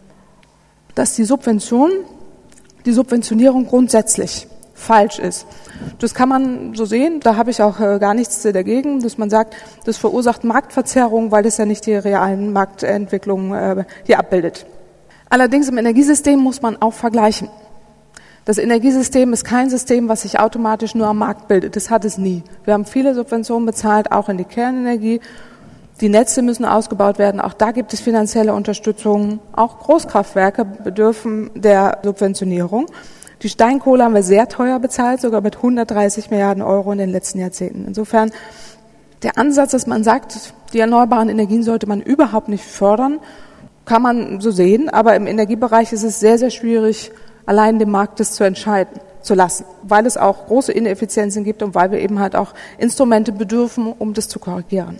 Dass die Subvention, die Subventionierung grundsätzlich falsch ist. Das kann man so sehen, da habe ich auch gar nichts dagegen, dass man sagt, das verursacht Marktverzerrung, weil das ja nicht die realen Marktentwicklungen hier abbildet. Allerdings im Energiesystem muss man auch vergleichen. Das Energiesystem ist kein System, was sich automatisch nur am Markt bildet. Das hat es nie. Wir haben viele Subventionen bezahlt, auch in die Kernenergie. Die Netze müssen ausgebaut werden. Auch da gibt es finanzielle Unterstützung. Auch Großkraftwerke bedürfen der Subventionierung. Die Steinkohle haben wir sehr teuer bezahlt, sogar mit hundertdreißig Milliarden Euro in den letzten Jahrzehnten. Insofern der Ansatz, dass man sagt, die erneuerbaren Energien sollte man überhaupt nicht fördern, kann man so sehen. Aber im Energiebereich ist es sehr, sehr schwierig, allein dem Markt das zu entscheiden, zu lassen, weil es auch große Ineffizienzen gibt und weil wir eben halt auch Instrumente bedürfen, um das zu korrigieren.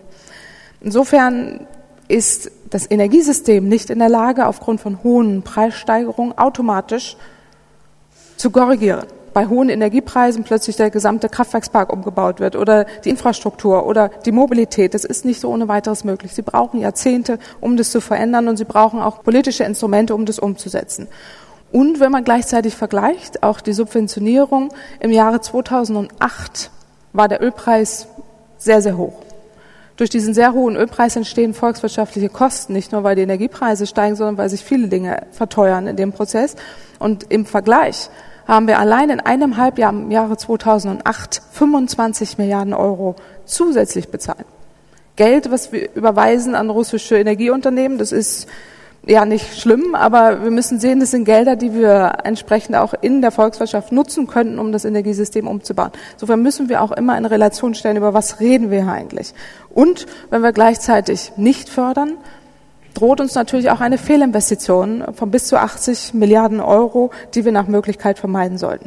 Insofern ist das Energiesystem nicht in der Lage, aufgrund von hohen Preissteigerungen automatisch zu korrigieren. Bei hohen Energiepreisen plötzlich der gesamte Kraftwerkspark umgebaut wird oder die Infrastruktur oder die Mobilität. Das ist nicht so ohne weiteres möglich. Sie brauchen Jahrzehnte, um das zu verändern und sie brauchen auch politische Instrumente, um das umzusetzen. Und wenn man gleichzeitig vergleicht, auch die Subventionierung im Jahre zweitausendacht war der Ölpreis sehr, sehr hoch. Durch diesen sehr hohen Ölpreis entstehen volkswirtschaftliche Kosten, nicht nur weil die Energiepreise steigen, sondern weil sich viele Dinge verteuern in dem Prozess. Und im Vergleich haben wir allein in einem Halbjahr im Jahre zweitausendacht fünfundzwanzig Milliarden Euro zusätzlich bezahlt. Geld, was wir überweisen an russische Energieunternehmen, das ist ja nicht schlimm, aber wir müssen sehen, das sind Gelder, die wir entsprechend auch in der Volkswirtschaft nutzen könnten, um das Energiesystem umzubauen. Insofern müssen wir auch immer in Relation stellen, über was reden wir hier eigentlich. Und wenn wir gleichzeitig nicht fördern, droht uns natürlich auch eine Fehlinvestition von bis zu achtzig Milliarden Euro, die wir nach Möglichkeit vermeiden sollten.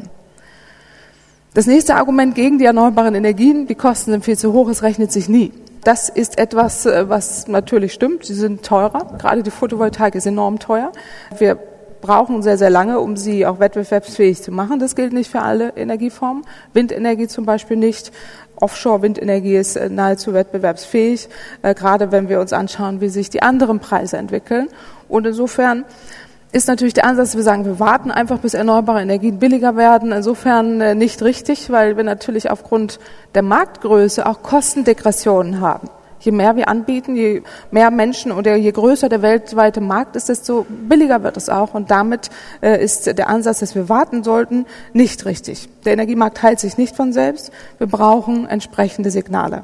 Das nächste Argument gegen die erneuerbaren Energien, die Kosten sind viel zu hoch, es rechnet sich nie. Das ist etwas, was natürlich stimmt. Sie sind teurer. Gerade die Photovoltaik ist enorm teuer. Wir brauchen sehr, sehr lange, um sie auch wettbewerbsfähig zu machen. Das gilt nicht für alle Energieformen. Windenergie zum Beispiel nicht. Offshore-Windenergie ist nahezu wettbewerbsfähig, gerade wenn wir uns anschauen, wie sich die anderen Preise entwickeln. Und insofern ist natürlich der Ansatz, dass wir sagen, wir warten einfach, bis erneuerbare Energien billiger werden. Insofern nicht richtig, weil wir natürlich aufgrund der Marktgröße auch Kostendegressionen haben. Je mehr wir anbieten, je mehr Menschen oder je größer der weltweite Markt ist, desto billiger wird es auch. Und damit ist der Ansatz, dass wir warten sollten, nicht richtig. Der Energiemarkt heilt sich nicht von selbst. Wir brauchen entsprechende Signale.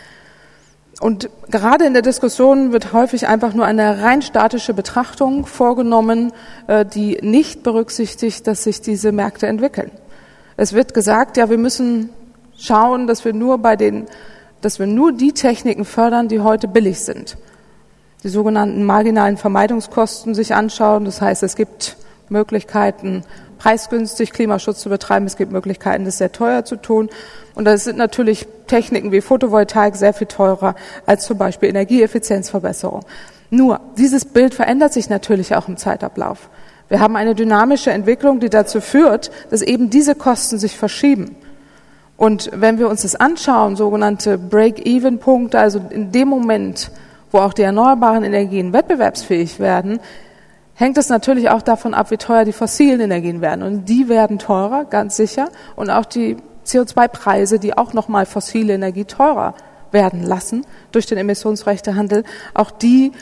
Und gerade in der Diskussion wird häufig einfach nur eine rein statische Betrachtung vorgenommen, die nicht berücksichtigt, dass sich diese Märkte entwickeln. Es wird gesagt, ja, wir müssen schauen, dass wir nur bei den, dass wir nur die Techniken fördern, die heute billig sind. Die sogenannten marginalen Vermeidungskosten sich anschauen. Das heißt, es gibt Möglichkeiten, preisgünstig Klimaschutz zu betreiben. Es gibt Möglichkeiten, das sehr teuer zu tun. Und das sind natürlich Techniken wie Photovoltaik sehr viel teurer als zum Beispiel Energieeffizienzverbesserung. Nur, dieses Bild verändert sich natürlich auch im Zeitablauf. Wir haben eine dynamische Entwicklung, die dazu führt, dass eben diese Kosten sich verschieben. Und wenn wir uns das anschauen, sogenannte Break-Even-Punkte, also in dem Moment, wo auch die erneuerbaren Energien wettbewerbsfähig werden, hängt es natürlich auch davon ab, wie teuer die fossilen Energien werden. Und die werden teurer, ganz sicher. Und auch die C O zwei Preise, die auch nochmal fossile Energie teurer werden lassen durch den Emissionsrechtehandel, auch die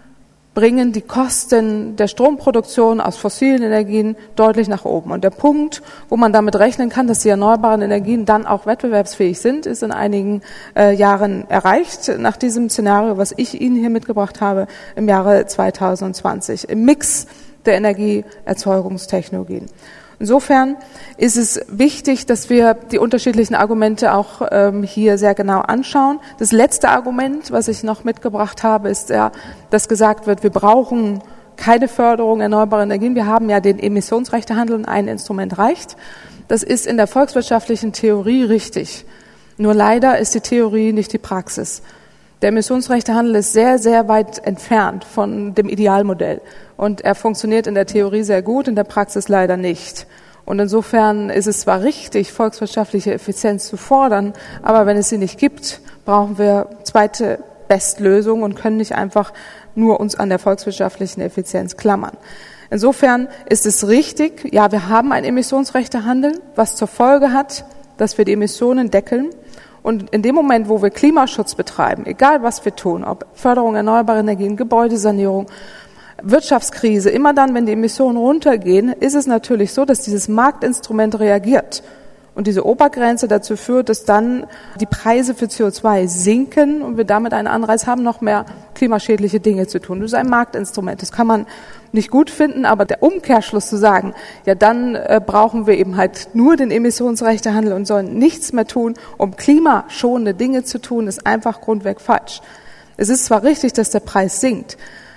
bringen die Kosten der Stromproduktion aus fossilen Energien deutlich nach oben. Und der Punkt, wo man damit rechnen kann, dass die erneuerbaren Energien dann auch wettbewerbsfähig sind, ist in einigen äh, Jahren erreicht, nach diesem Szenario, was ich Ihnen hier mitgebracht habe, im Jahre zweitausendzwanzig, im Mix der Energieerzeugungstechnologien. Insofern ist es wichtig, dass wir die unterschiedlichen Argumente auch ähm, hier sehr genau anschauen. Das letzte Argument, was ich noch mitgebracht habe, ist ja, dass gesagt wird, wir brauchen keine Förderung erneuerbarer Energien. Wir haben ja den Emissionsrechtehandel und ein Instrument reicht. Das ist in der volkswirtschaftlichen Theorie richtig. Nur leider ist die Theorie nicht die Praxis. Der Emissionsrechtehandel ist sehr, sehr weit entfernt von dem Idealmodell. Und er funktioniert in der Theorie sehr gut, in der Praxis leider nicht. Und insofern ist es zwar richtig, volkswirtschaftliche Effizienz zu fordern, aber wenn es sie nicht gibt, brauchen wir zweite Bestlösungen und können nicht einfach nur uns an der volkswirtschaftlichen Effizienz klammern. Insofern ist es richtig, ja, wir haben einen Emissionsrechtehandel, was zur Folge hat, dass wir die Emissionen deckeln. Und in dem Moment, wo wir Klimaschutz betreiben, egal was wir tun, ob Förderung erneuerbarer Energien, Gebäudesanierung, Wirtschaftskrise, immer dann, wenn die Emissionen runtergehen, ist es natürlich so, dass dieses Marktinstrument reagiert. Und diese Obergrenze dazu führt, dass dann die Preise für C O zwei sinken und wir damit einen Anreiz haben, noch mehr klimaschädliche Dinge zu tun. Das ist ein Marktinstrument. Das kann man nicht gut finden, aber der Umkehrschluss zu sagen, ja, dann äh, brauchen wir eben halt nur den Emissionsrechtehandel und sollen nichts mehr tun, um klimaschonende Dinge zu tun, ist einfach grundweg falsch. Es ist zwar richtig, dass der Preis sinkt,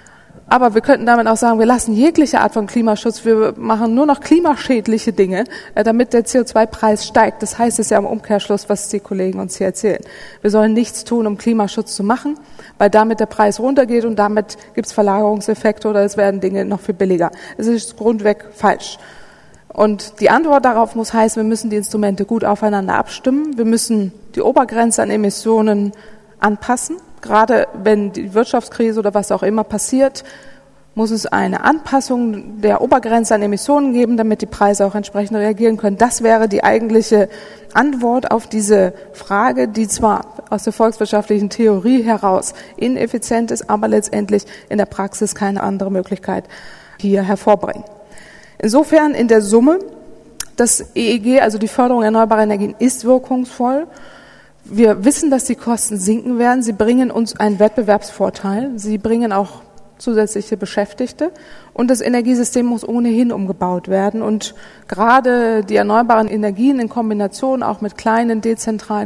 aber wir könnten damit auch sagen, wir lassen jegliche Art von Klimaschutz, wir machen nur noch klimaschädliche Dinge, damit der C O zwei Preis steigt. Das heißt es ja im Umkehrschluss, was die Kollegen uns hier erzählen. Wir sollen nichts tun, um Klimaschutz zu machen, weil damit der Preis runtergeht und damit gibt es Verlagerungseffekte oder es werden Dinge noch viel billiger. Es ist grundweg falsch. Und die Antwort darauf muss heißen, wir müssen die Instrumente gut aufeinander abstimmen. Wir müssen die Obergrenze an Emissionen anpassen. Gerade wenn die Wirtschaftskrise oder was auch immer passiert, muss es eine Anpassung der Obergrenze an Emissionen geben, damit die Preise auch entsprechend reagieren können. Das wäre die eigentliche Antwort auf diese Frage, die zwar aus der volkswirtschaftlichen Theorie heraus ineffizient ist, aber letztendlich in der Praxis keine andere Möglichkeit hier hervorbringt. Insofern in der Summe, das E E G, also die Förderung erneuerbarer Energien, ist wirkungsvoll. Wir wissen, dass die Kosten sinken werden. Sie bringen uns einen Wettbewerbsvorteil. Sie bringen auch zusätzliche Beschäftigte. Und das Energiesystem muss ohnehin umgebaut werden. Und gerade die erneuerbaren Energien in Kombination auch mit kleinen dezentralen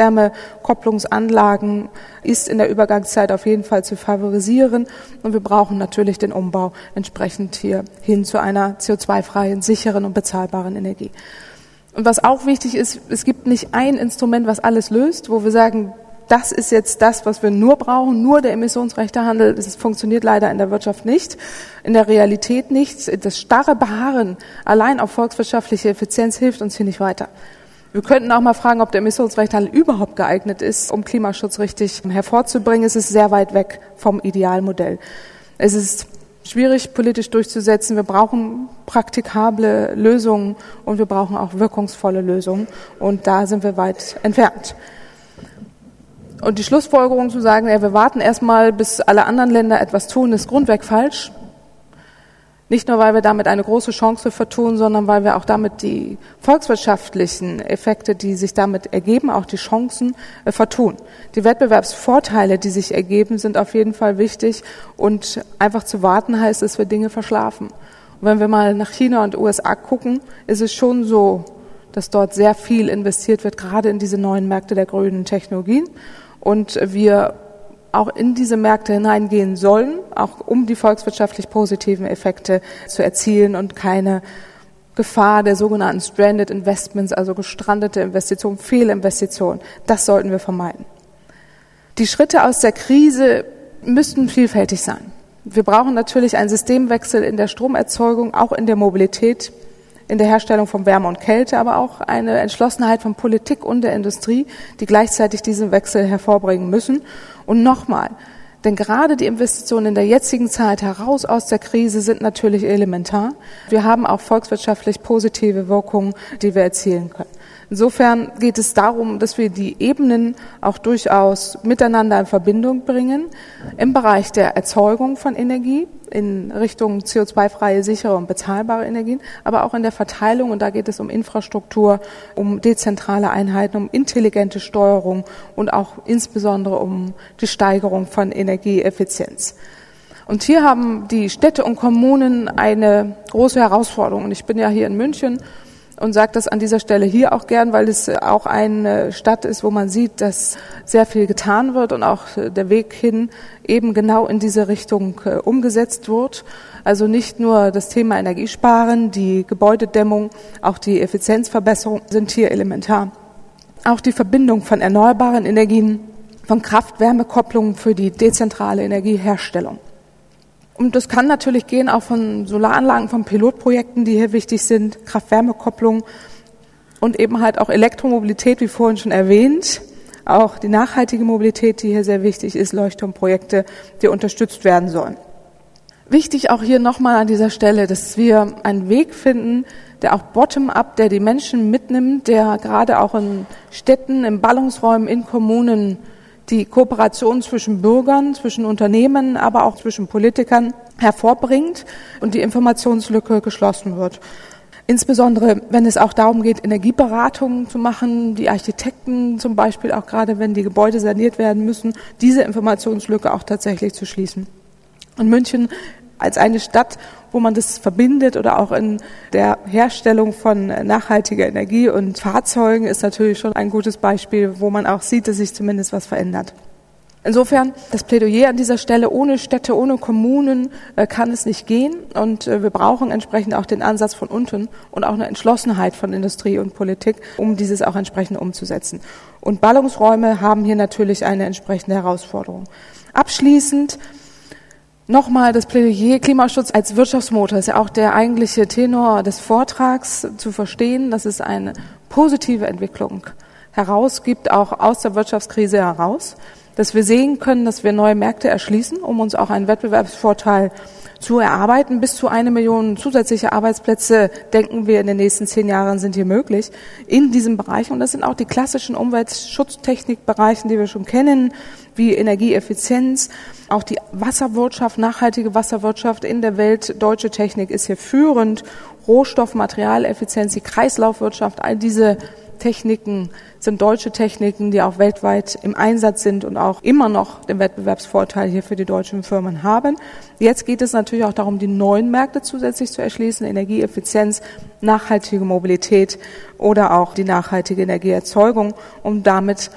Kraft-Wärme-Kopplungsanlagen ist in der Übergangszeit auf jeden Fall zu favorisieren. Und wir brauchen natürlich den Umbau entsprechend hier hin zu einer C O zwei freien, sicheren und bezahlbaren Energie. Und was auch wichtig ist, es gibt nicht ein Instrument, was alles löst, wo wir sagen, das ist jetzt das, was wir nur brauchen, nur der Emissionsrechtehandel. Das funktioniert leider in der Wirtschaft nicht, in der Realität nicht. Das starre Beharren allein auf volkswirtschaftliche Effizienz hilft uns hier nicht weiter. Wir könnten auch mal fragen, ob der Emissionsrechtehandel überhaupt geeignet ist, um Klimaschutz richtig hervorzubringen. Es ist sehr weit weg vom Idealmodell. Es ist schwierig politisch durchzusetzen. Wir brauchen praktikable Lösungen und wir brauchen auch wirkungsvolle Lösungen. Und da sind wir weit entfernt. Und die Schlussfolgerung zu sagen, ja, wir warten erstmal, bis alle anderen Länder etwas tun, ist grundweg falsch. Nicht nur, weil wir damit eine große Chance vertun, sondern weil wir auch damit die volkswirtschaftlichen Effekte, die sich damit ergeben, auch die Chancen äh, vertun. Die Wettbewerbsvorteile, die sich ergeben, sind auf jeden Fall wichtig. Und einfach zu warten heißt, dass wir Dinge verschlafen. Und wenn wir mal nach China und U S A gucken, ist es schon so, dass dort sehr viel investiert wird, gerade in diese neuen Märkte der grünen Technologien. Und wir auch in diese Märkte hineingehen sollen, auch um die volkswirtschaftlich positiven Effekte zu erzielen und keine Gefahr der sogenannten Stranded Investments, also gestrandete Investitionen, Fehlinvestitionen, das sollten wir vermeiden. Die Schritte aus der Krise müssten vielfältig sein. Wir brauchen natürlich einen Systemwechsel in der Stromerzeugung, auch in der Mobilität, in der Herstellung von Wärme und Kälte, aber auch eine Entschlossenheit von Politik und der Industrie, die gleichzeitig diesen Wechsel hervorbringen müssen. Und nochmal, denn gerade die Investitionen in der jetzigen Zeit heraus aus der Krise sind natürlich elementar. Wir haben auch volkswirtschaftlich positive Wirkungen, die wir erzielen können. Insofern geht es darum, dass wir die Ebenen auch durchaus miteinander in Verbindung bringen, im Bereich der Erzeugung von Energie, in Richtung C O zwei freie, sichere und bezahlbare Energien, aber auch in der Verteilung, und da geht es um Infrastruktur, um dezentrale Einheiten, um intelligente Steuerung und auch insbesondere um die Steigerung von Energieeffizienz. Und hier haben die Städte und Kommunen eine große Herausforderung. Und ich bin ja hier in München und sage das an dieser Stelle hier auch gern, weil es auch eine Stadt ist, wo man sieht, dass sehr viel getan wird und auch der Weg hin eben genau in diese Richtung umgesetzt wird. Also nicht nur das Thema Energiesparen, die Gebäudedämmung, auch die Effizienzverbesserung sind hier elementar. Auch die Verbindung von erneuerbaren Energien, von Kraft-Wärme-Kopplungen für die dezentrale Energieherstellung. Und das kann natürlich gehen auch von Solaranlagen, von Pilotprojekten, die hier wichtig sind, Kraft-Wärme-Kopplung und eben halt auch Elektromobilität, wie vorhin schon erwähnt, auch die nachhaltige Mobilität, die hier sehr wichtig ist, Leuchtturmprojekte, die unterstützt werden sollen. Wichtig auch hier nochmal an dieser Stelle, dass wir einen Weg finden, der auch bottom-up, der die Menschen mitnimmt, der gerade auch in Städten, in Ballungsräumen, in Kommunen die Kooperation zwischen Bürgern, zwischen Unternehmen, aber auch zwischen Politikern hervorbringt und die Informationslücke geschlossen wird. Insbesondere, wenn es auch darum geht, Energieberatungen zu machen, die Architekten zum Beispiel, auch gerade wenn die Gebäude saniert werden müssen, diese Informationslücke auch tatsächlich zu schließen. Und München als eine Stadt, wo man das verbindet oder auch in der Herstellung von nachhaltiger Energie und Fahrzeugen, ist natürlich schon ein gutes Beispiel, wo man auch sieht, dass sich zumindest was verändert. Insofern das Plädoyer an dieser Stelle, ohne Städte, ohne Kommunen äh, kann es nicht gehen, und äh, wir brauchen entsprechend auch den Ansatz von unten und auch eine Entschlossenheit von Industrie und Politik, um dieses auch entsprechend umzusetzen. Und Ballungsräume haben hier natürlich eine entsprechende Herausforderung. Abschließend nochmal das Plädoyer Klimaschutz als Wirtschaftsmotor ist ja auch der eigentliche Tenor des Vortrags, zu verstehen, dass es eine positive Entwicklung herausgibt, auch aus der Wirtschaftskrise heraus, dass wir sehen können, dass wir neue Märkte erschließen, um uns auch einen Wettbewerbsvorteil zu erarbeiten. Bis zu eine Million zusätzliche Arbeitsplätze, denken wir, in den nächsten zehn Jahren sind hier möglich in diesem Bereich. Und das sind auch die klassischen Umweltschutztechnikbereichen, die wir schon kennen, wie Energieeffizienz, auch die Wasserwirtschaft, nachhaltige Wasserwirtschaft in der Welt. Deutsche Technik ist hier führend. Rohstoff-, Materialeffizienz, die Kreislaufwirtschaft, all diese Techniken sind deutsche Techniken, die auch weltweit im Einsatz sind und auch immer noch den Wettbewerbsvorteil hier für die deutschen Firmen haben. Jetzt geht es natürlich auch darum, die neuen Märkte zusätzlich zu erschließen, Energieeffizienz, nachhaltige Mobilität oder auch die nachhaltige Energieerzeugung, um damit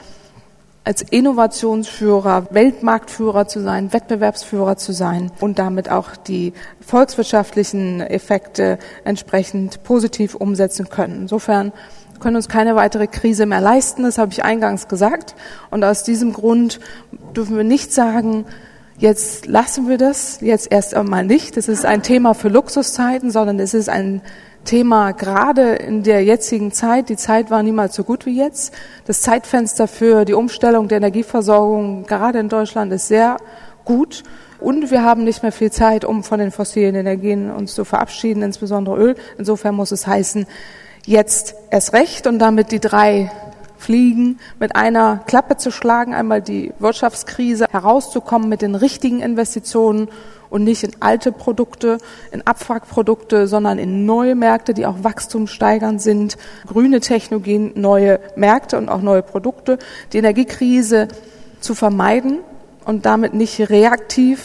als Innovationsführer, Weltmarktführer zu sein, Wettbewerbsführer zu sein und damit auch die volkswirtschaftlichen Effekte entsprechend positiv umsetzen können. Insofern können uns keine weitere Krise mehr leisten, das habe ich eingangs gesagt. Und aus diesem Grund dürfen wir nicht sagen, jetzt lassen wir das, jetzt erst einmal nicht. Das ist ein Thema für Luxuszeiten, sondern es ist ein Thema gerade in der jetzigen Zeit. Die Zeit war niemals so gut wie jetzt. Das Zeitfenster für die Umstellung der Energieversorgung gerade in Deutschland ist sehr gut. Und wir haben nicht mehr viel Zeit, um von den fossilen Energien uns zu verabschieden, insbesondere Öl. Insofern muss es heißen, jetzt erst recht und damit die drei Fliegen mit einer Klappe zu schlagen, einmal die Wirtschaftskrise herauszukommen mit den richtigen Investitionen und nicht in alte Produkte, in Abwrackprodukte, sondern in neue Märkte, die auch wachstumssteigernd sind, grüne Technologien, neue Märkte und auch neue Produkte, die Energiekrise zu vermeiden und damit nicht reaktiv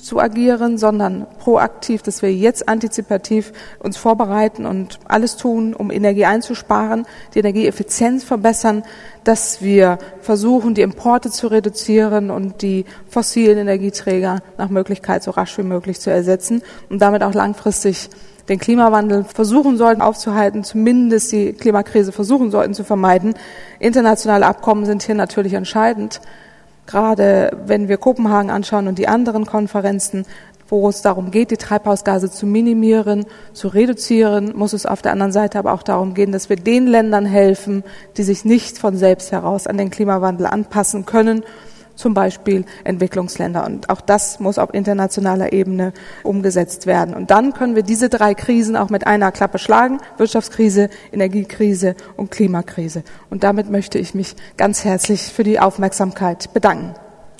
zu agieren, sondern proaktiv, dass wir jetzt antizipativ uns vorbereiten und alles tun, um Energie einzusparen, die Energieeffizienz verbessern, dass wir versuchen, die Importe zu reduzieren und die fossilen Energieträger nach Möglichkeit so rasch wie möglich zu ersetzen und damit auch langfristig den Klimawandel versuchen sollten aufzuhalten, zumindest die Klimakrise versuchen sollten zu vermeiden. Internationale Abkommen sind hier natürlich entscheidend. Gerade wenn wir Kopenhagen anschauen und die anderen Konferenzen, wo es darum geht, die Treibhausgase zu minimieren, zu reduzieren, muss es auf der anderen Seite aber auch darum gehen, dass wir den Ländern helfen, die sich nicht von selbst heraus an den Klimawandel anpassen können, zum Beispiel Entwicklungsländer. Und auch das muss auf internationaler Ebene umgesetzt werden. Und dann können wir diese drei Krisen auch mit einer Klappe schlagen: Wirtschaftskrise, Energiekrise und Klimakrise. Und damit möchte ich mich ganz herzlich für die Aufmerksamkeit bedanken.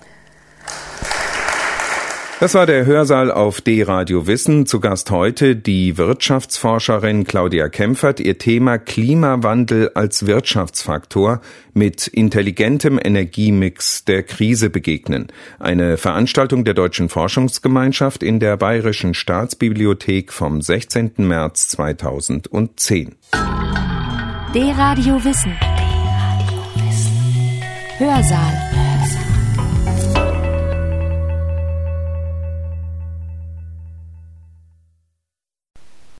Das war der Hörsaal auf D-Radio Wissen. Zu Gast heute die Wirtschaftsforscherin Claudia Kempfert. Ihr Thema Klimawandel als Wirtschaftsfaktor mit intelligentem Energiemix der Krise begegnen. Eine Veranstaltung der Deutschen Forschungsgemeinschaft in der Bayerischen Staatsbibliothek vom sechzehnten März zweitausendzehn. D-Radio Wissen. Hörsaal.